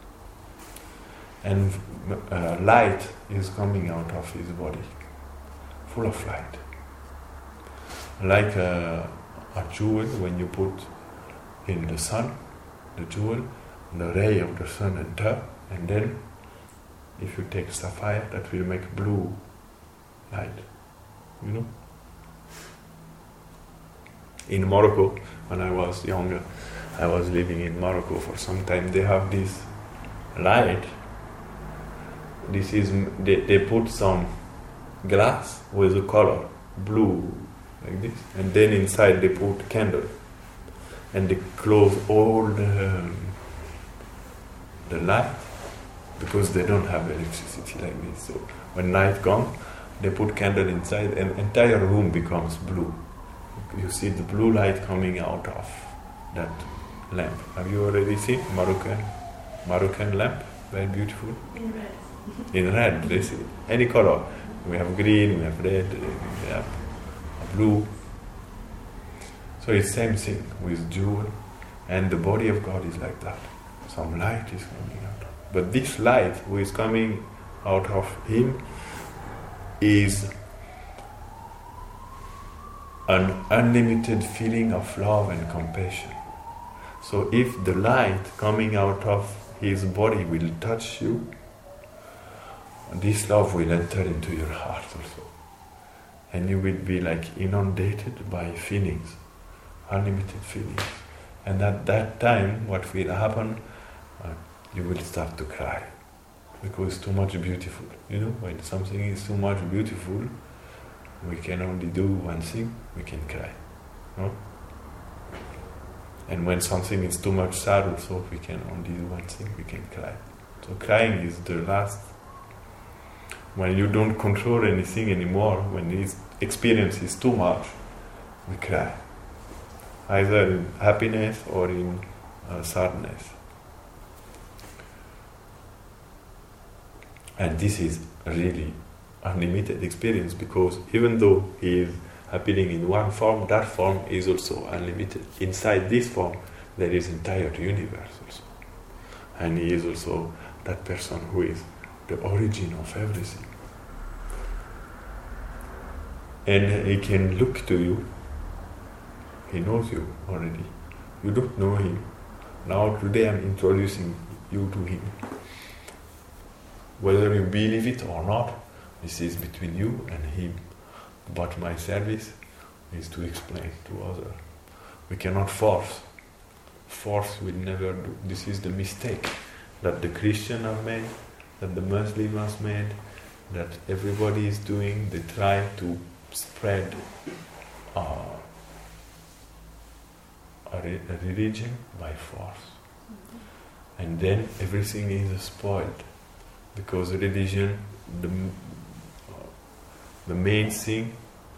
And uh, light is coming out of his body, full of light. like a, a jewel when you put in the sun, the jewel, the ray of the sun enter, and then if you take sapphire, that will make blue light, you know. In Morocco, when I was younger, I was living in Morocco for some time, they have this light. This is, they, they put some glass with a color, blue, like this, and then inside they put candle, and they close all the, the light, because they don't have electricity like this. So when night comes, they put candle inside, and entire room becomes blue. You see the blue light coming out of that lamp. Have you already seen Moroccan Moroccan lamp? Very beautiful. In red. In red, they see any color. We have green, we have red, we have blue. So it's same thing with jewel, and the body of God is like that. Some light is coming out. But this light who is coming out of Him is an unlimited feeling of love and compassion. So if the light coming out of His body will touch you, this love will enter into your heart also. And you will be like inundated by feelings, unlimited feelings. And at that time, what will happen, uh, you will start to cry. Because it's too much beautiful. You know, when something is too much beautiful, we can only do one thing, we can cry. No? And when something is too much sad also, we can only do one thing, we can cry. So crying is the last. When you don't control anything anymore, when this experience is too much, we cry. Either in happiness or in uh, sadness. And this is really unlimited experience, because even though he is happening in one form, that form is also unlimited. Inside this form, there is entire universe also. And he is also that person who is the origin of everything. And he can look to you. He knows you already. You don't know him. Now today I'm introducing you to him. Whether you believe it or not, this is between you and him. But my service is to explain to others. We cannot force. Force will never do. This is the mistake that the Christians have made, that the Muslims have made, that everybody is doing. They try to spread uh, a, re- a religion by force. And then everything is spoiled. Because religion, the, uh, the main thing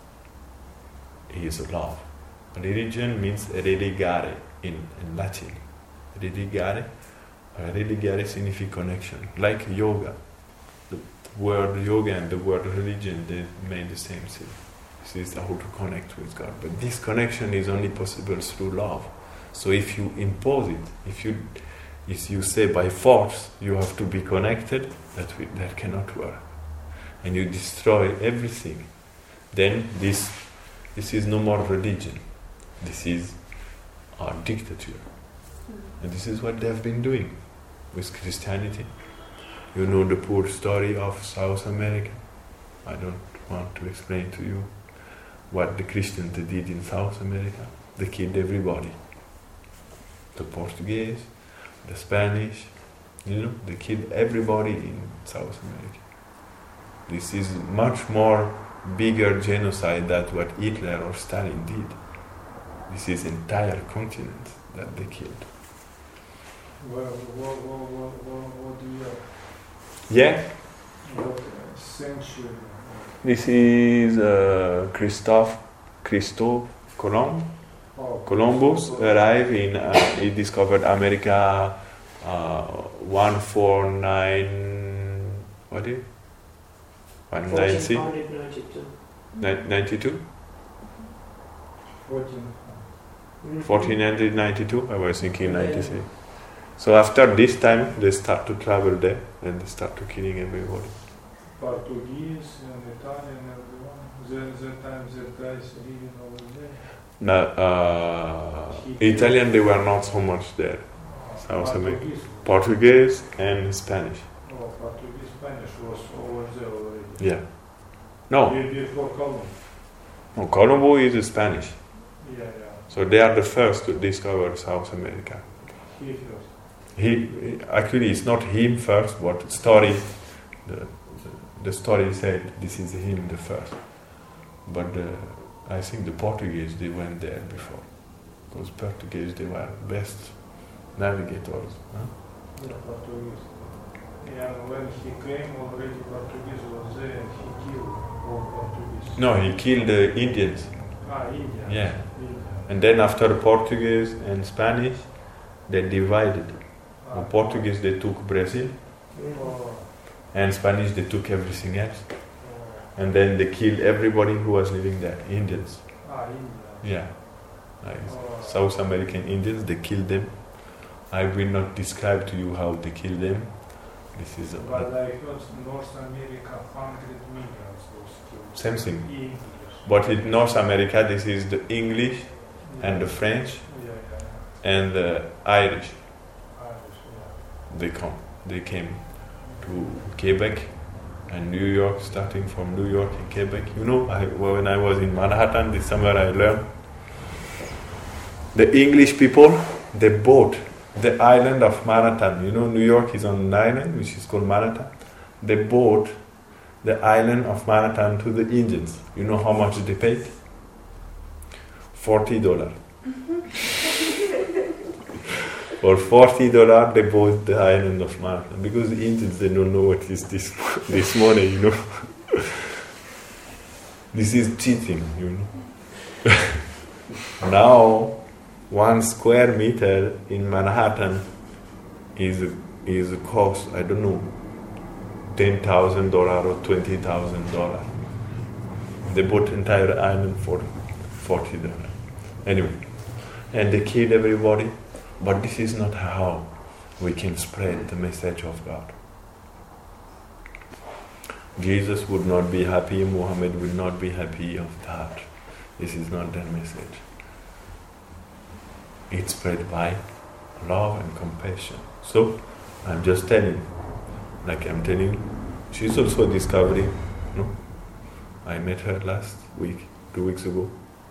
is love. Religion means religare in, in Latin. Religare, uh, religare signifies connection. Like yoga. The word yoga and the word religion, they mean the same thing. This is how to connect with God. But this connection is only possible through love. So if you impose it, if you if you say by force you have to be connected, that we, that cannot work. And you destroy everything. Then this this is no more religion. This is a dictature. And this is what they have been doing with Christianity. You know the poor story of South America. I don't want to explain to you what the Christians did in South America. They killed everybody. The Portuguese, the Spanish, you know, they killed everybody in South America. This is much more bigger genocide than what Hitler or Stalin did. This is entire continent that they killed. What, what, what, what, what, what do you have? Yeah. What uh, century? This is uh, Christophe, Christophe Colomb. Oh, Columbus arrived in, uh, he discovered America uh, one four nine, what is it? one ninety? ninety-two? fourteen ninety-two, I was thinking ninety-three. So after this time, they start to travel there, and they start to killing everybody. Portuguese and Italian, everyone. The, the time that guys living over there. No, uh, Italian, they were not so much there. South America. Portuguese. Portuguese and Spanish. Oh, Portuguese, Spanish was over there already. Yeah. No, Be- Before Column. no, Colombo is Spanish. Yeah, yeah. So they are the first to discover South America. He first. He actually, it's not him first, but story. The, the, the story said this is him the first. But the, I think the Portuguese, they went there before, because Portuguese, they were best navigators. Huh? Yeah, Portuguese. Yeah, when he came already Portuguese was there and he killed all Portuguese. No, he killed the Indians. Ah, India. Yeah. India. And then after Portuguese and Spanish, they divided. Ah, In Portuguese, they took Brazil, Oh, and Spanish, they took everything else. oh. And then they killed everybody who was living there, Indians. Ah, India. Yeah. Like Oh. South American Indians, they killed them. I will not describe to you how they killed them. This is But a, I heard North America, one hundred million was killed. same thing. English. But in North America, this is the English Yeah. and the French Yeah, yeah, yeah. and the Irish. Irish, yeah. They come. They came to Quebec and New York, starting from New York and Quebec. You know, I, when I was in Manhattan this summer, I learned the English people, they bought the island of Manhattan. You know, New York is on an island which is called Manhattan. They bought the island of Manhattan to the Indians. You know how much they paid? Forty dollars. For forty dollars, they bought the island of Manhattan, because the Indians, they don't know what is this this money. You know, this is cheating. You know. Now, one square meter in Manhattan is is cost, I don't know, ten thousand dollars or twenty thousand dollars. They bought entire island for forty dollars. Anyway, and they killed everybody. But this is not how we can spread the message of God. Jesus would not be happy, Muhammad will not be happy of that. This is not their message. It's spread by love and compassion. So, I'm just telling, like I'm telling, she's also discovering, no? I met her last week, two weeks ago.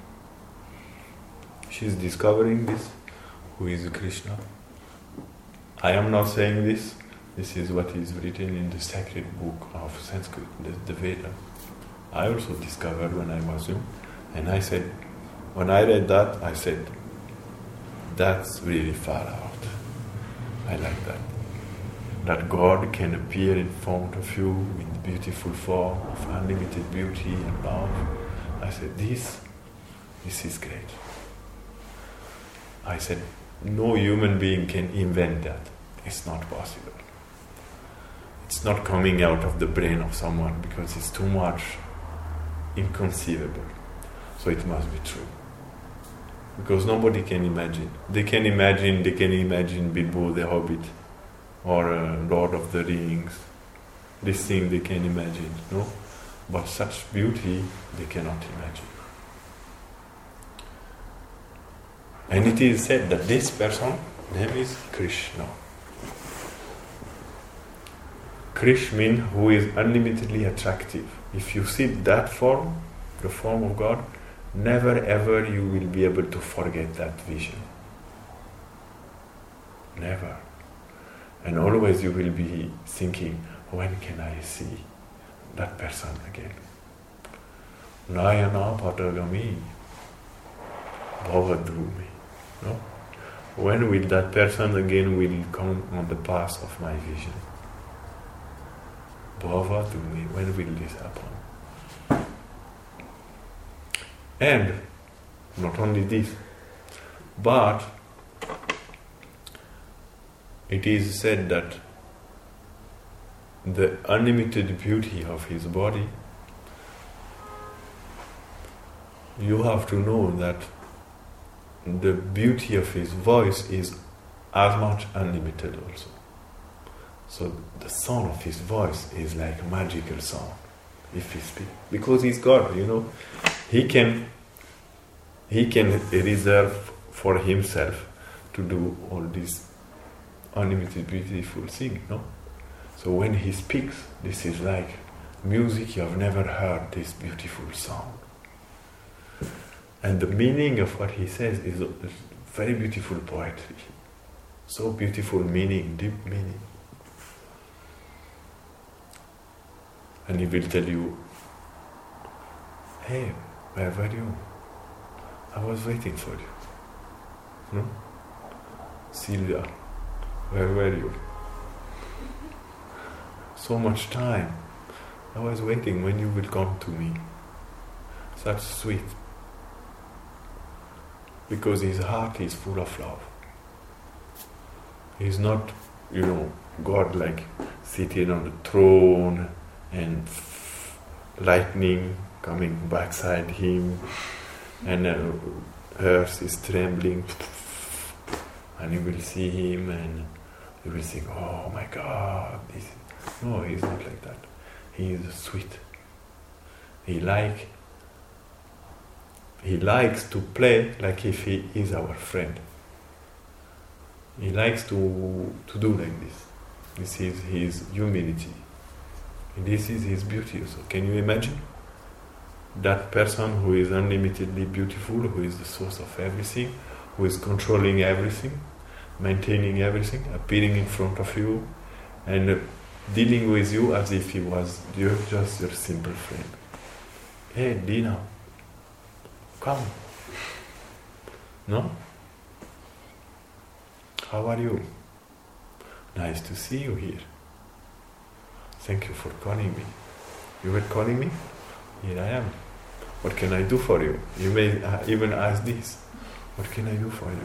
She's discovering this. Who is Krishna? I am not saying this. This is what is written in the sacred book of Sanskrit, the, the Veda. I also discovered when I was young, and I said, when I read that, I said, that's really far out. I like that. That God can appear in front of you in the beautiful form of unlimited beauty and love. I said, this, this is great. I said, no human being can invent that. It's not possible. It's not coming out of the brain of someone, because it's too much inconceivable. So it must be true. Because nobody can imagine. They can imagine, they can imagine Bilbo the Hobbit or uh, Lord of the Rings. This thing they can imagine, no? But such beauty they cannot imagine. And it is said that this person, name is Krishna. Krishna means who is unlimitedly attractive. If you see that form, the form of God, never ever you will be able to forget that vision. Never. And always you will be thinking, when can I see that person again? Nayana Patagami Bhavadrumi. No? When will that person again will come on the path of my vision? Bhavadrumi. When will this happen? And not only this, but it is said that the unlimited beauty of his body, you have to know that the beauty of his voice is as much unlimited also. So the sound of his voice is like a magical sound if he speaks. Because he's God, you know. He can he can reserve for himself to do all these unlimited beautiful things, no? So when he speaks, this is like music you have never heard, this beautiful sound. And the meaning of what he says is a very beautiful poetry. So beautiful meaning, deep meaning. And he will tell you, hey, where were you? I was waiting for you. No? Sylvia, where were you? So much time. I was waiting when you will come to me. Such sweet. Because his heart is full of love. He's not, you know, God like sitting on the throne and lightning coming backside him and uh, earth is trembling and you will see him and you will think, oh my God, this. No, he's not like that. He is sweet. He like he likes to play like if he is our friend. He likes to to do like this. This is his humility. And this is his beauty. So can you imagine that person who is unlimitedly beautiful, who is the source of everything, who is controlling everything, maintaining everything, appearing in front of you, and uh, dealing with you as if he was your, just your simple friend. Hey, Dina, come. No? How are you? Nice to see you here. Thank you for calling me. You were calling me? Here I am. What can I do for you? You may uh, even ask this. What can I do for you?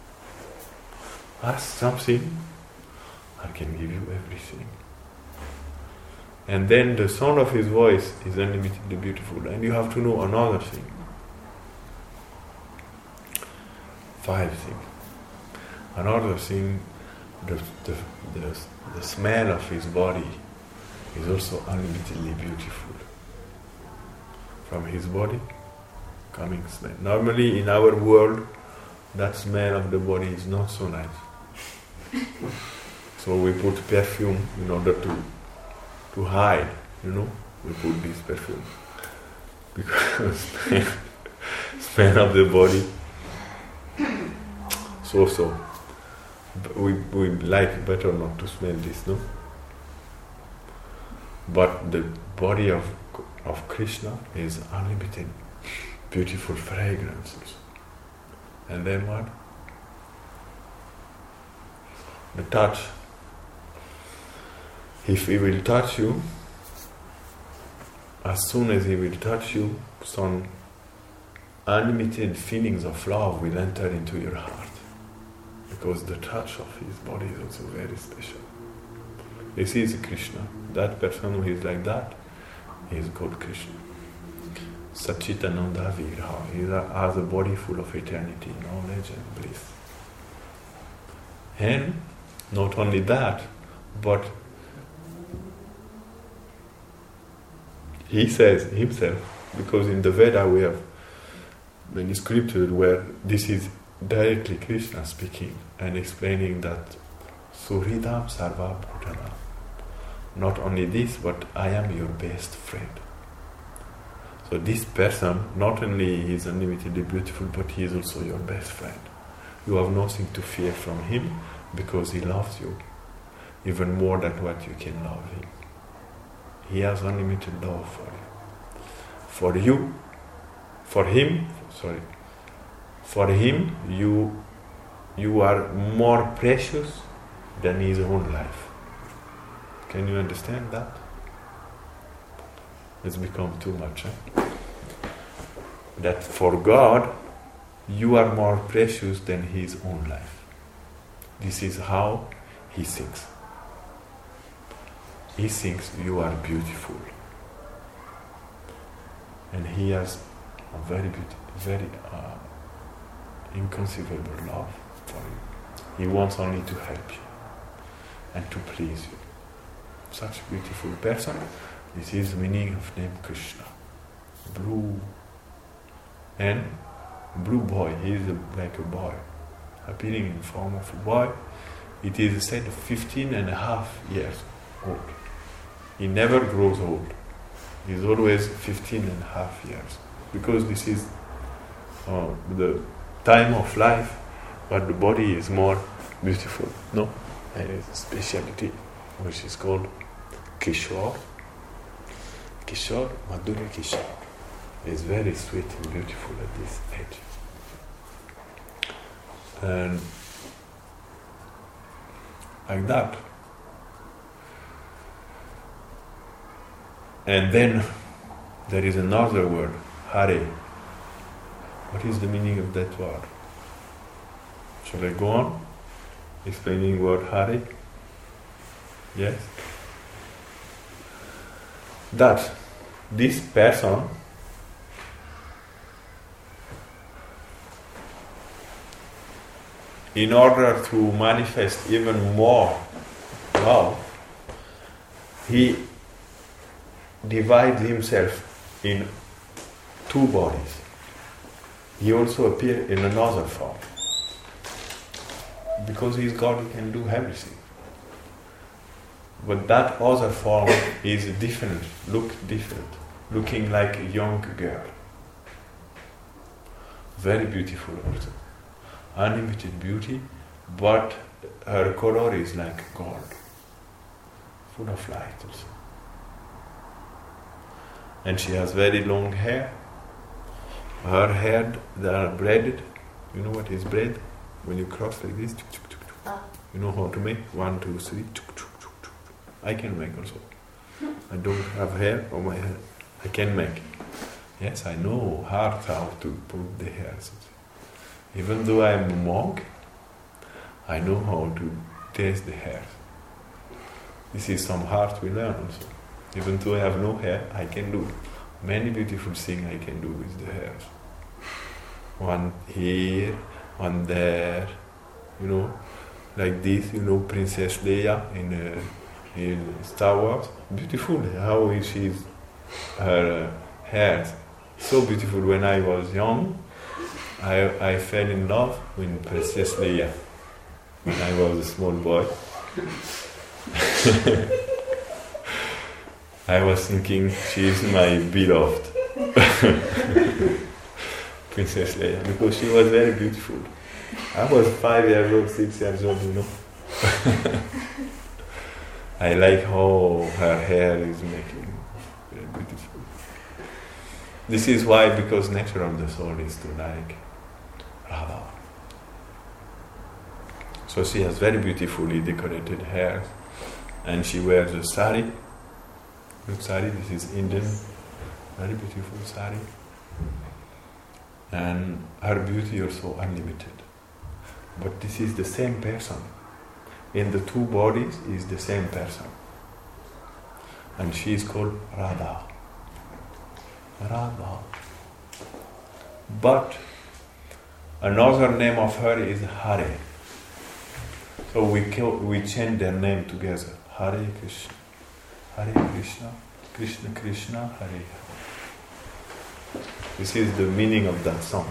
Ask something. I can give you everything. And then the sound of his voice is unlimitedly beautiful. And you have to know another thing. Five things. Another thing, the, the, the, the smell of his body is also unlimitedly beautiful. From his body coming smell. Normally in our world, that smell of the body is not so nice. So we put perfume in order to to hide, you know, we put this perfume. Because smell, smell of the body, so so. We, we like better not to smell this, no? But the body of of Krishna is unlimited, beautiful fragrances. And then what? The touch. If he will touch you, as soon as he will touch you, some unlimited feelings of love will enter into your heart. Because the touch of his body is also very special. This is Krishna. That person who is like that is called Krishna. Satchitananda Vigraha. He has a body full of eternity, knowledge and bliss. And not only that, but he says himself, because in the Veda we have many scriptures where this is directly Krishna speaking and explaining that Suhridam Sarva Bhutana. Not only this, but I am your best friend. So this person, not only is unlimitedly beautiful, but he is also your best friend. You have nothing to fear from him because he loves you even more than what you can love him. He has unlimited love for you. For you, for him, sorry, for him, you you are more precious than his own life. Can you understand that? It's become too much. Eh? That for God, you are more precious than his own life. This is how he thinks. He thinks you are beautiful. And he has a very beautiful, very uh, inconceivable love for you. He wants only to help you and to please you. such a beautiful person. This is the meaning of name Krishna. Blue and blue boy. He is a, like a boy, appearing in form of a boy. It is said fifteen and a half years old. He never grows old. He is always fifteen and a half years. Because this is uh, the time of life, but the body is more beautiful. No? There is a speciality which is called Kishore. Kishore, Madhurya Kishore. Is very sweet and beautiful at this age. And like that. And then there is another word, Hare. What is the meaning of that word? Shall I go on explaining word Hare? Yes? That this person in order to manifest even more love, he divides himself in two bodies. He also appears in another form. Because he is God, he can do everything. But that other form is different, look different, looking like a young girl. Very beautiful also. Unlimited beauty, but her color is like gold, full of light also. And she has very long hair. Her hair, they are braided. You know what is braid? When you cross like this, you know how to make? One, two, three. I can make also. I don't have hair on my head. I can make. Yes, I know hard how to put the hair. Even though I am a monk, I know how to taste the hair. This is some art we learn also. Even though I have no hair, I can do many beautiful things I can do with the hair. One here, one there, you know, like this, you know, Princess Leia in, uh, in Star Wars. Beautiful, how is she, her uh, hair, so beautiful. When I was young, I, I fell in love with Princess Leia when I was a small boy. I was thinking she is my beloved Princess Leia because she was very beautiful. I was five years old, six years old, you know. I like how her hair is making very beautiful. This is why, because nature of the soul is to like Radha. So she has very beautifully decorated hair, and she wears a sari. Look, sari, this is Indian, very beautiful sari. And her beauty also unlimited. But this is the same person. In the two bodies is the same person. And she is called Radha. Radha. But another name of her is Hare. So we kill, we change their name together. Hare Krishna. Hare Krishna. Krishna Krishna. Hare Hare. This is the meaning of that song.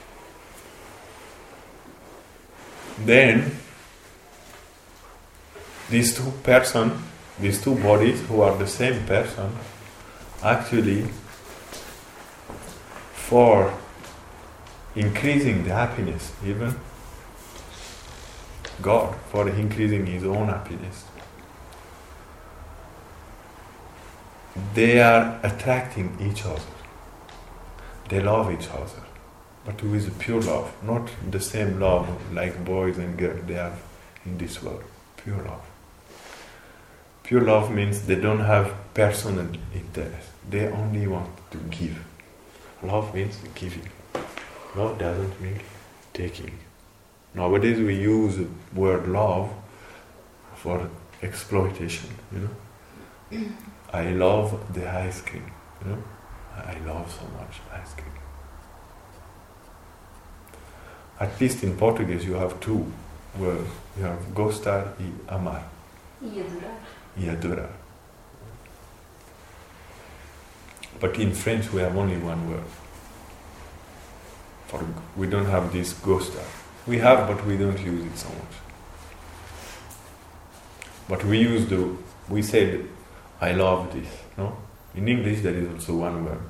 Then these two persons, these two bodies who are the same person, actually for increasing the happiness, even God, for increasing his own happiness, they are attracting each other. They love each other, but with pure love, not the same love like boys and girls they have in this world. Pure love. Pure love means they don't have personal interest. They only want to give. Love means giving. Love doesn't mean taking. Nowadays we use the word love for exploitation, you know. I love the ice cream, you know. I love so much ice cream. At least in Portuguese you have two words. You have gostar e amar. E adorar. E adorar. But in French we have only one word. For we don't have this Gosta. We have, but we don't use it so much. But we use the, we said, I love this, no? In English there is also one word.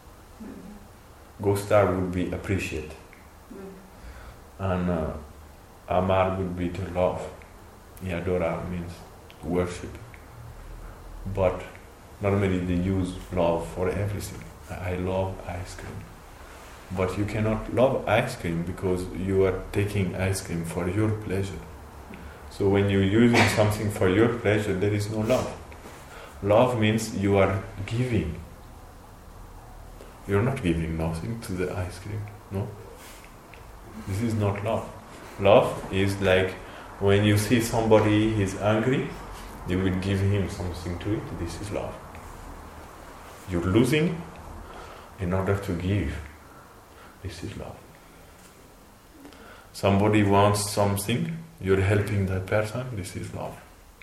Gostar would be appreciate. And uh, Amar would be to love. Yadora means worship. But normally they use love for everything. I love ice cream. But you cannot love ice cream because you are taking ice cream for your pleasure. So when you're using something for your pleasure, there is no love. Love means you are giving. You're not giving nothing to the ice cream, no? This is not love. Love is like when you see somebody is angry, you will give him something to eat. This is love. You're losing in order to give. This is love. Somebody wants something, you're helping that person. This is love.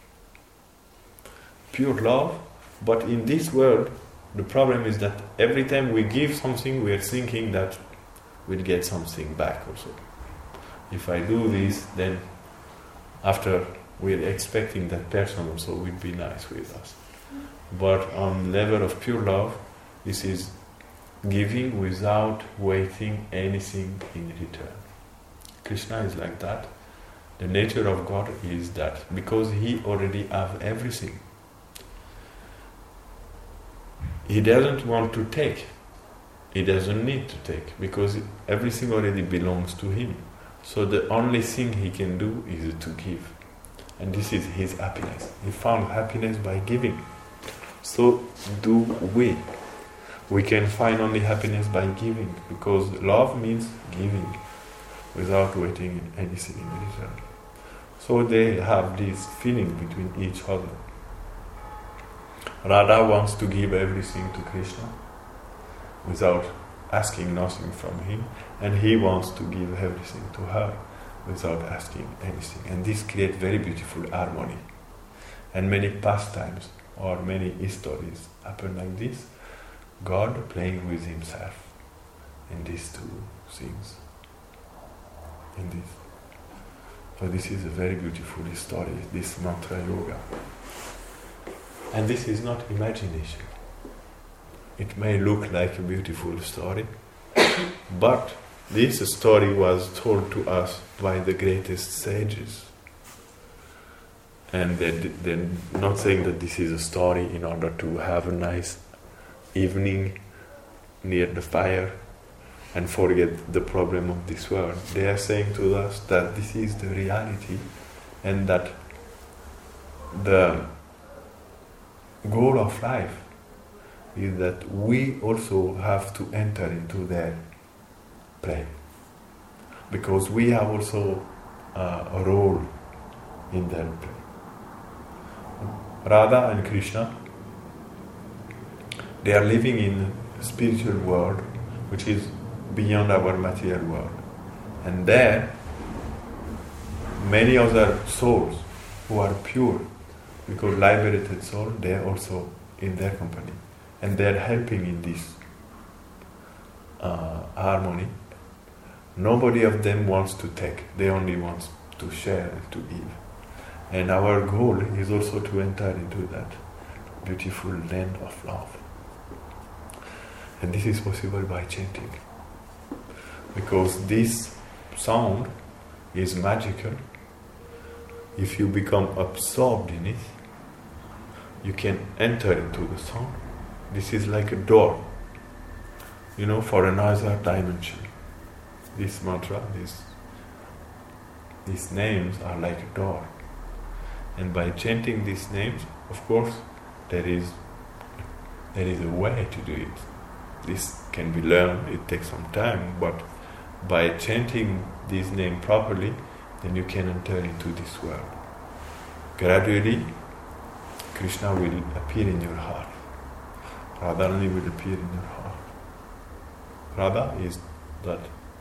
Pure love. But in this world, the problem is that every time we give something, we are thinking that we'll get something back also. If I do this, then after we're expecting that person also will be nice with us. But on level of pure love, this is giving without waiting anything in return. Krishna is like that. The nature of God is that because He already has everything, He doesn't want to take. He doesn't need to take because everything already belongs to Him. So the only thing He can do is to give. And this is His happiness. He found happiness by giving. So do we. We can find only happiness by giving because love means giving without waiting anything in return. So they have this feeling between each other. Radha wants to give everything to Krishna without asking nothing from him, and he wants to give everything to her without asking anything. And this creates very beautiful harmony. And many pastimes or many histories happen like this. God playing with Himself in these two things. In this. So this is a very beautiful story, this mantra yoga. And this is not imagination. It may look like a beautiful story, but this story was told to us by the greatest sages. And they're, they're not saying that this is a story in order to have a nice evening near the fire and forget the problem of this world. They are saying to us that this is the reality and that the goal of life is that we also have to enter into their play, because we have also uh, a role in their play. Radha and Krishna, they are living in a spiritual world which is beyond our material world, and there many other souls who are pure, because liberated soul, they are also in their company, and they are helping in this uh, harmony. Nobody of them wants to take, they only want to share and to give. And our goal is also to enter into that beautiful land of love. And this is possible by chanting, because this sound is magical. If you become absorbed in it, you can enter into the sound. This is like a door, you know, for another dimension. This mantra, this, these names are like a door. And by chanting these names, of course, there is there is a way to do it. This can be learned, it takes some time, but by chanting this name properly, then you can enter into this world. Gradually, Krishna will appear in your heart. Radharani will appear in your heart. Radha is that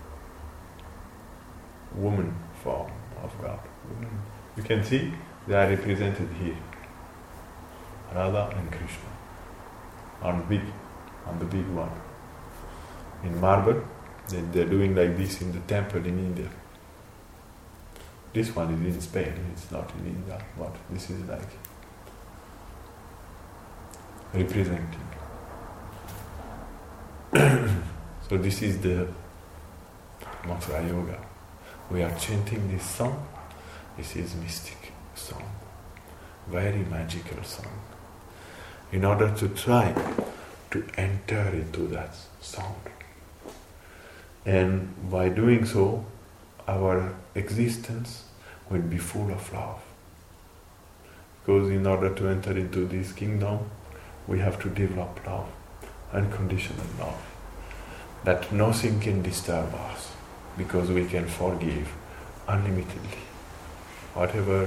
woman form of God. You can see they are represented here. Radha and Krishna on big on the big one. In marble, they, they're doing like this in the temple in India. This one is in Spain, it's not in India, but this is like representing. So this is the mantra yoga. We are chanting this song. This is mystic song, very magical song. In order to try to enter into that sound. And by doing so, our existence will be full of love. Because in order to enter into this kingdom, we have to develop love, unconditional love. That nothing can disturb us, because we can forgive unlimitedly. Whatever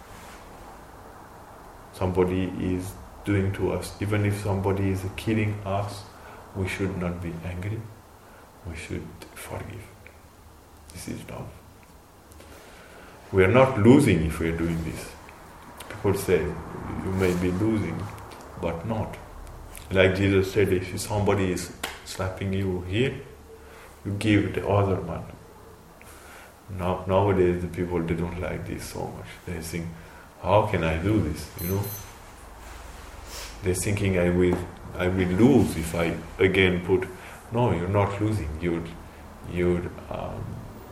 somebody is doing to us, even if somebody is killing us, we should not be angry, we should forgive. This is love. We are not losing if we are doing this. People say, you may be losing, but not. Like Jesus said, if somebody is slapping you here, you give the other one. Now, nowadays the people, they don't like this so much. They think, how can I do this, you know? They're thinking I will I will lose if I again put. No, you're not losing. You're you're um,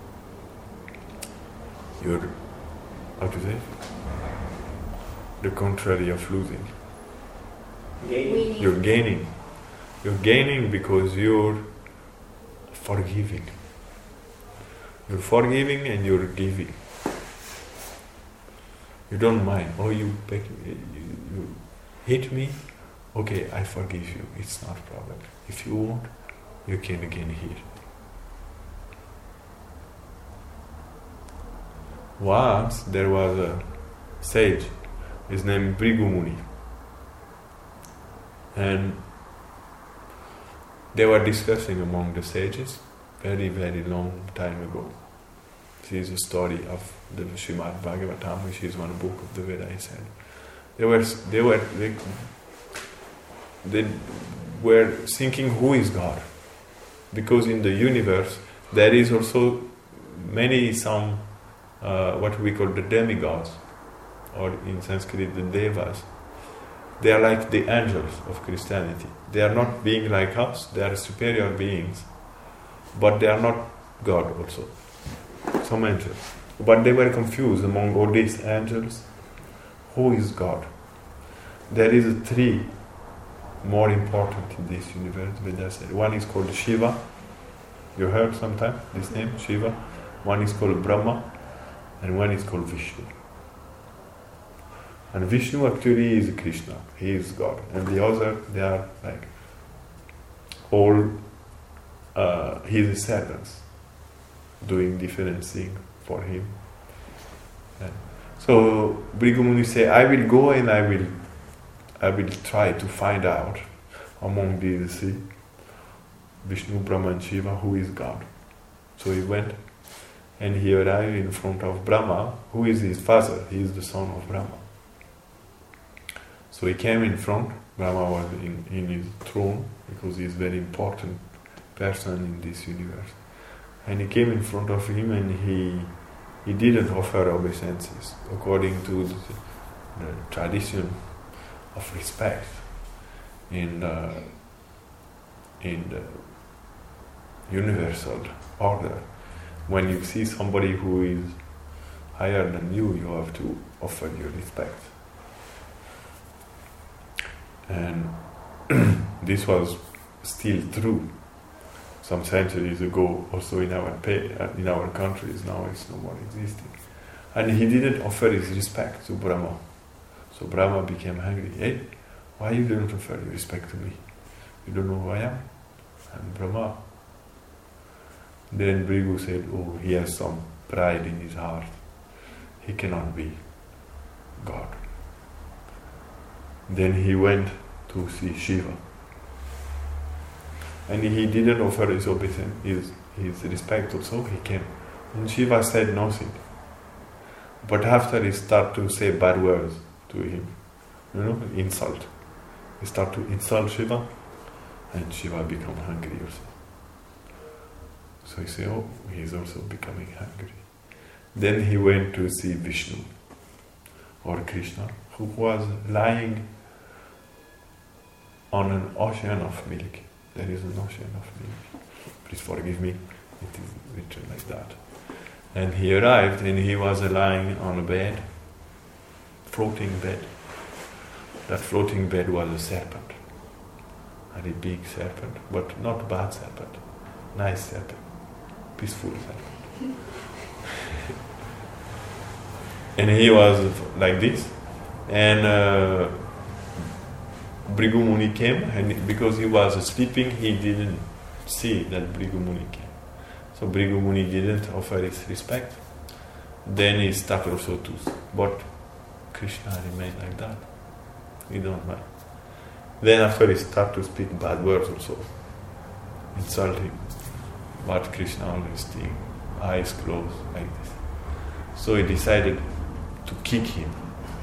you're how to say? The contrary of losing. Gaining. You're gaining. You're gaining because you're forgiving. You're forgiving and you're giving. You don't mind. Oh, you, you, you hit me? Okay, I forgive you. It's not a problem. If you want, you can again hit. Once there was a sage, his name Bhrigu Muni, and they were discussing among the sages very, very long time ago. This is a story of the Srimad Bhagavatam, which is one book of the Veda, I said. They were, they were, they, they were thinking, who is God? Because in the universe there is also many, some, uh, what we call the demigods, or in Sanskrit the devas. They are like the angels of Christianity. They are not being like us, they are superior beings, but they are not God also. Some angels. But they were confused among all these angels. Who is God? There is three more important in this universe, Veda said. One is called Shiva. You heard sometime this name, Shiva. One is called Brahma, and one is called Vishnu. And Vishnu actually is Krishna, he is God. And the other, they are like all uh, his servants, doing different things for him. And so Bhrigu Muni say, I will go and I will I will try to find out among these three, Vishnu, Brahma and Shiva, who is God. So he went and he arrived in front of Brahma, who is his father, he is the son of Brahma. So he came in front, Brahma was in, in his throne, because he is a very important person in this universe. And he came in front of him and he he didn't offer obeisances according to the, the tradition of respect in the, in the universal order. When you see somebody who is higher than you, you have to offer your respect. And this was still true some centuries ago, also in our pay, in our countries. Now it's no more existing. And he didn't offer his respect to Brahma. So Brahma became angry. Hey, why you don't offer your respect to me? You don't know who I am? I'm Brahma. Then Bhrigu said, oh, he has some pride in his heart. He cannot be God. Then he went to see Shiva. And he didn't offer his obeisance, his, his respect also, he came. And Shiva said nothing. But after he started to say bad words to him, you know, insult. He started to insult Shiva. and Shiva become hungry also. So he said, oh, he's also becoming hungry. Then he went to see Vishnu, or Krishna, who was lying on an ocean of milk. There is an ocean of milk. Please forgive me, it is written like that. And he arrived and he was lying on a bed, floating bed. That floating bed was a serpent. A very big serpent, but not bad serpent. Nice serpent. Peaceful serpent. And he was like this. And uh, Bhrigu Muni came, and because he was sleeping, he didn't see that Bhrigu Muni came. So Bhrigu Muni didn't offer his respect. Then he started also to, but Krishna remained like that. He don't mind. Then after he started to speak bad words also, insult him. But Krishna always staying, eyes closed like this. So he decided to kick him.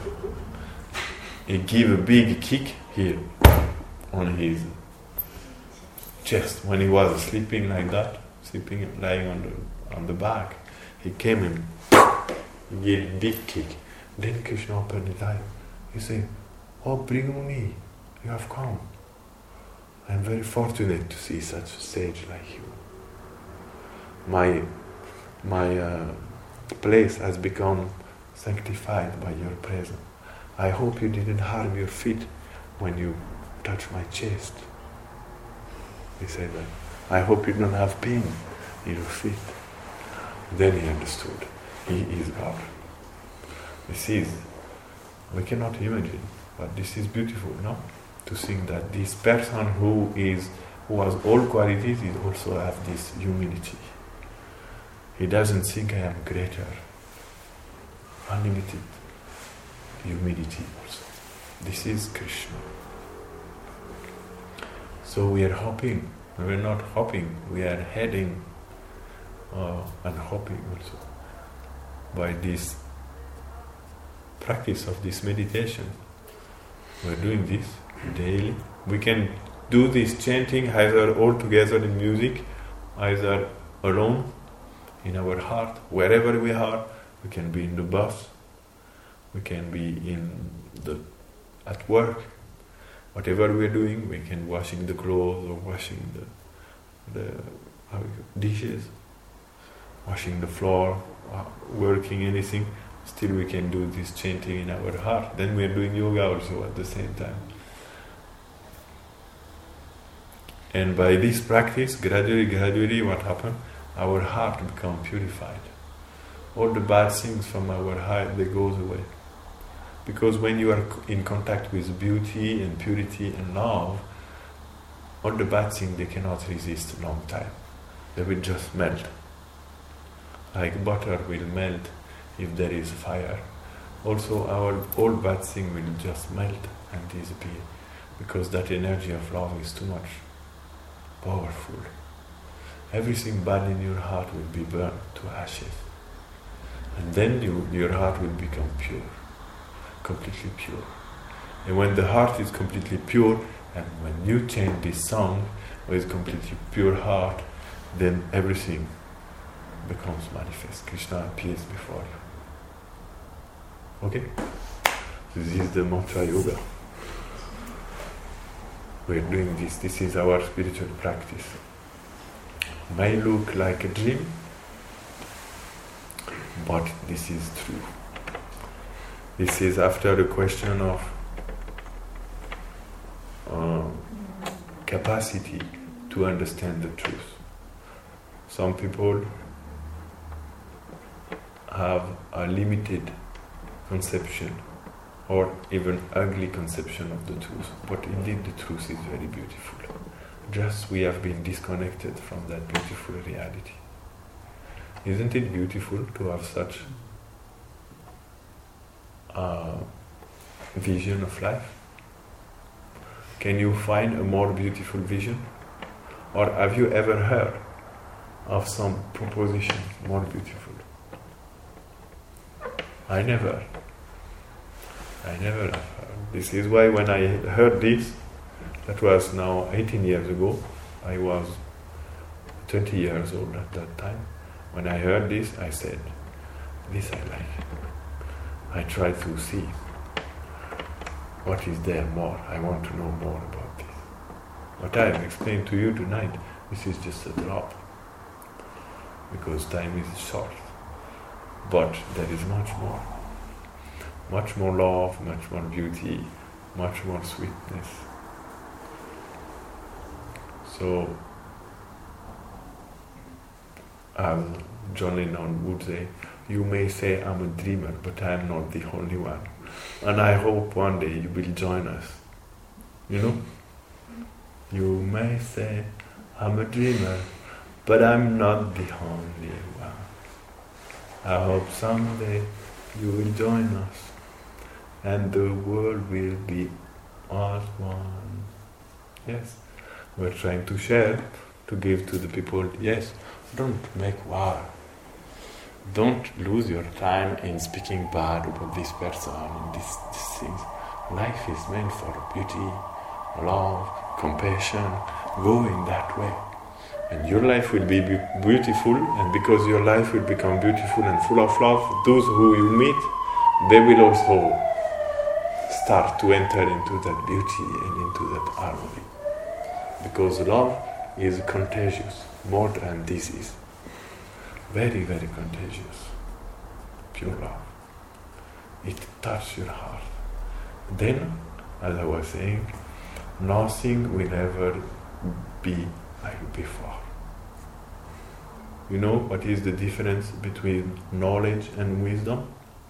He gave a big kick here on his chest when he was sleeping like that, sleeping lying on the on the back. He came and he gave a big kick. Then Krishna opened his eyes. He said, "Oh, Bhrigu Muni, you have come. I am very fortunate to see such a sage like you. My my uh, place has become sanctified by your presence. I hope you didn't harm your feet when you touched my chest." He said that. "I hope you don't have pain in your feet." Then he understood. He is God. This is, we cannot imagine, but this is beautiful, no? To think that this person who is, who has all qualities, he also has this humility. He doesn't think I am greater. Unlimited humility also. This is Krishna. So we are hoping, we are not hoping, we are heading uh, and hoping also by this practice of this meditation. We are doing this daily. We can do this chanting either all together in music, either alone in our heart, wherever we are. We can be in the bus, we can be in the at work, whatever we are doing. We can washing the clothes or washing the the how you, dishes, washing the floor, working anything. Still we can do this chanting in our heart. Then we are doing yoga also at the same time. And by this practice, gradually, gradually, what happens? Our heart becomes purified. All the bad things from our heart, they goes away. Because when you are in contact with beauty and purity and love, all the bad things, they cannot resist a long time. They will just melt. Like butter will melt if there is fire. Also our all bad things will just melt and disappear. Because that energy of love is too much powerful. Everything bad in your heart will be burned to ashes. And then you, your heart will become pure, completely pure. And when the heart is completely pure, and when you chant this song with completely pure heart, then everything becomes manifest. Krishna appears before you. Okay? This is the mantra yoga. We are doing this. This is our spiritual practice. May look like a dream, but this is true. This is after the question of uh, capacity to understand the truth. Some people have a limited conception or even ugly conception of the truth, but indeed the truth is very beautiful. Just we have been disconnected from that beautiful reality. Isn't it beautiful to have such a vision of life? Can you find a more beautiful vision? Or have you ever heard of some proposition more beautiful? I never. I never have heard. This is why when I heard this, That was now eighteen years ago. I was twenty years old at that time. When I heard this, I said, this I like. I try to see what is there more. I want to know more about this. What I have explained to you tonight, this is just a drop. Because time is short. But there is much more. Much more love, much more beauty, much more sweetness. So, as John Lennon would say, you may say I'm a dreamer, but I'm not the only one. And I hope one day you will join us. You know? You may say I'm a dreamer, but I'm not the only one. I hope someday you will join us, and the world will be as one. Yes, we're trying to share, to give to the people. Yes, don't make war. Don't lose your time in speaking bad about this person and these, these things. Life is meant for beauty, love, compassion. Go in that way. And your life will be be- beautiful, and because your life will become beautiful and full of love, those who you meet, they will also start to enter into that beauty and into that harmony. Because love is contagious, more than disease. Very, very contagious. Pure love. It touches your heart. Then, as I was saying, nothing will ever be like before. You know what is the difference between knowledge and wisdom?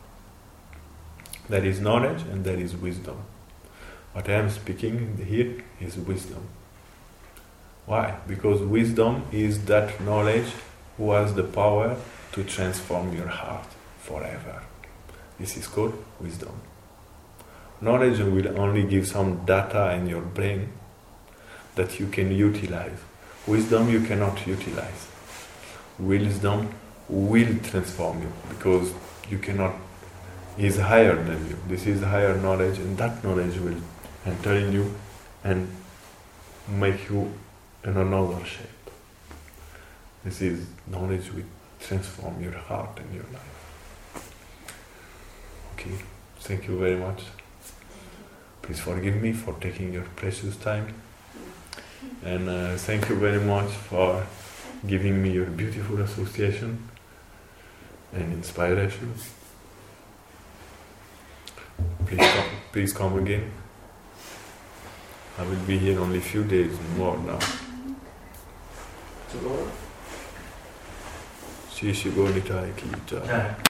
There is knowledge and there is wisdom. What I am speaking here is wisdom. Why? Because wisdom is that knowledge who has the power to transform your heart forever. This is called wisdom. Knowledge will only give some data in your brain that you can utilize. Wisdom you cannot utilize. Wisdom will transform you because you cannot, is higher than you. This is higher knowledge, and that knowledge will enter in you and make you in another shape. This is knowledge will transform your heart and your life. Okay, thank you very much. Please forgive me for taking your precious time. And uh, thank you very much for giving me your beautiful association and inspiration. Please come, please come again. I will be here only a few days more now. Tomorrow? Shri Shri Gaura Nitai Ki Jai.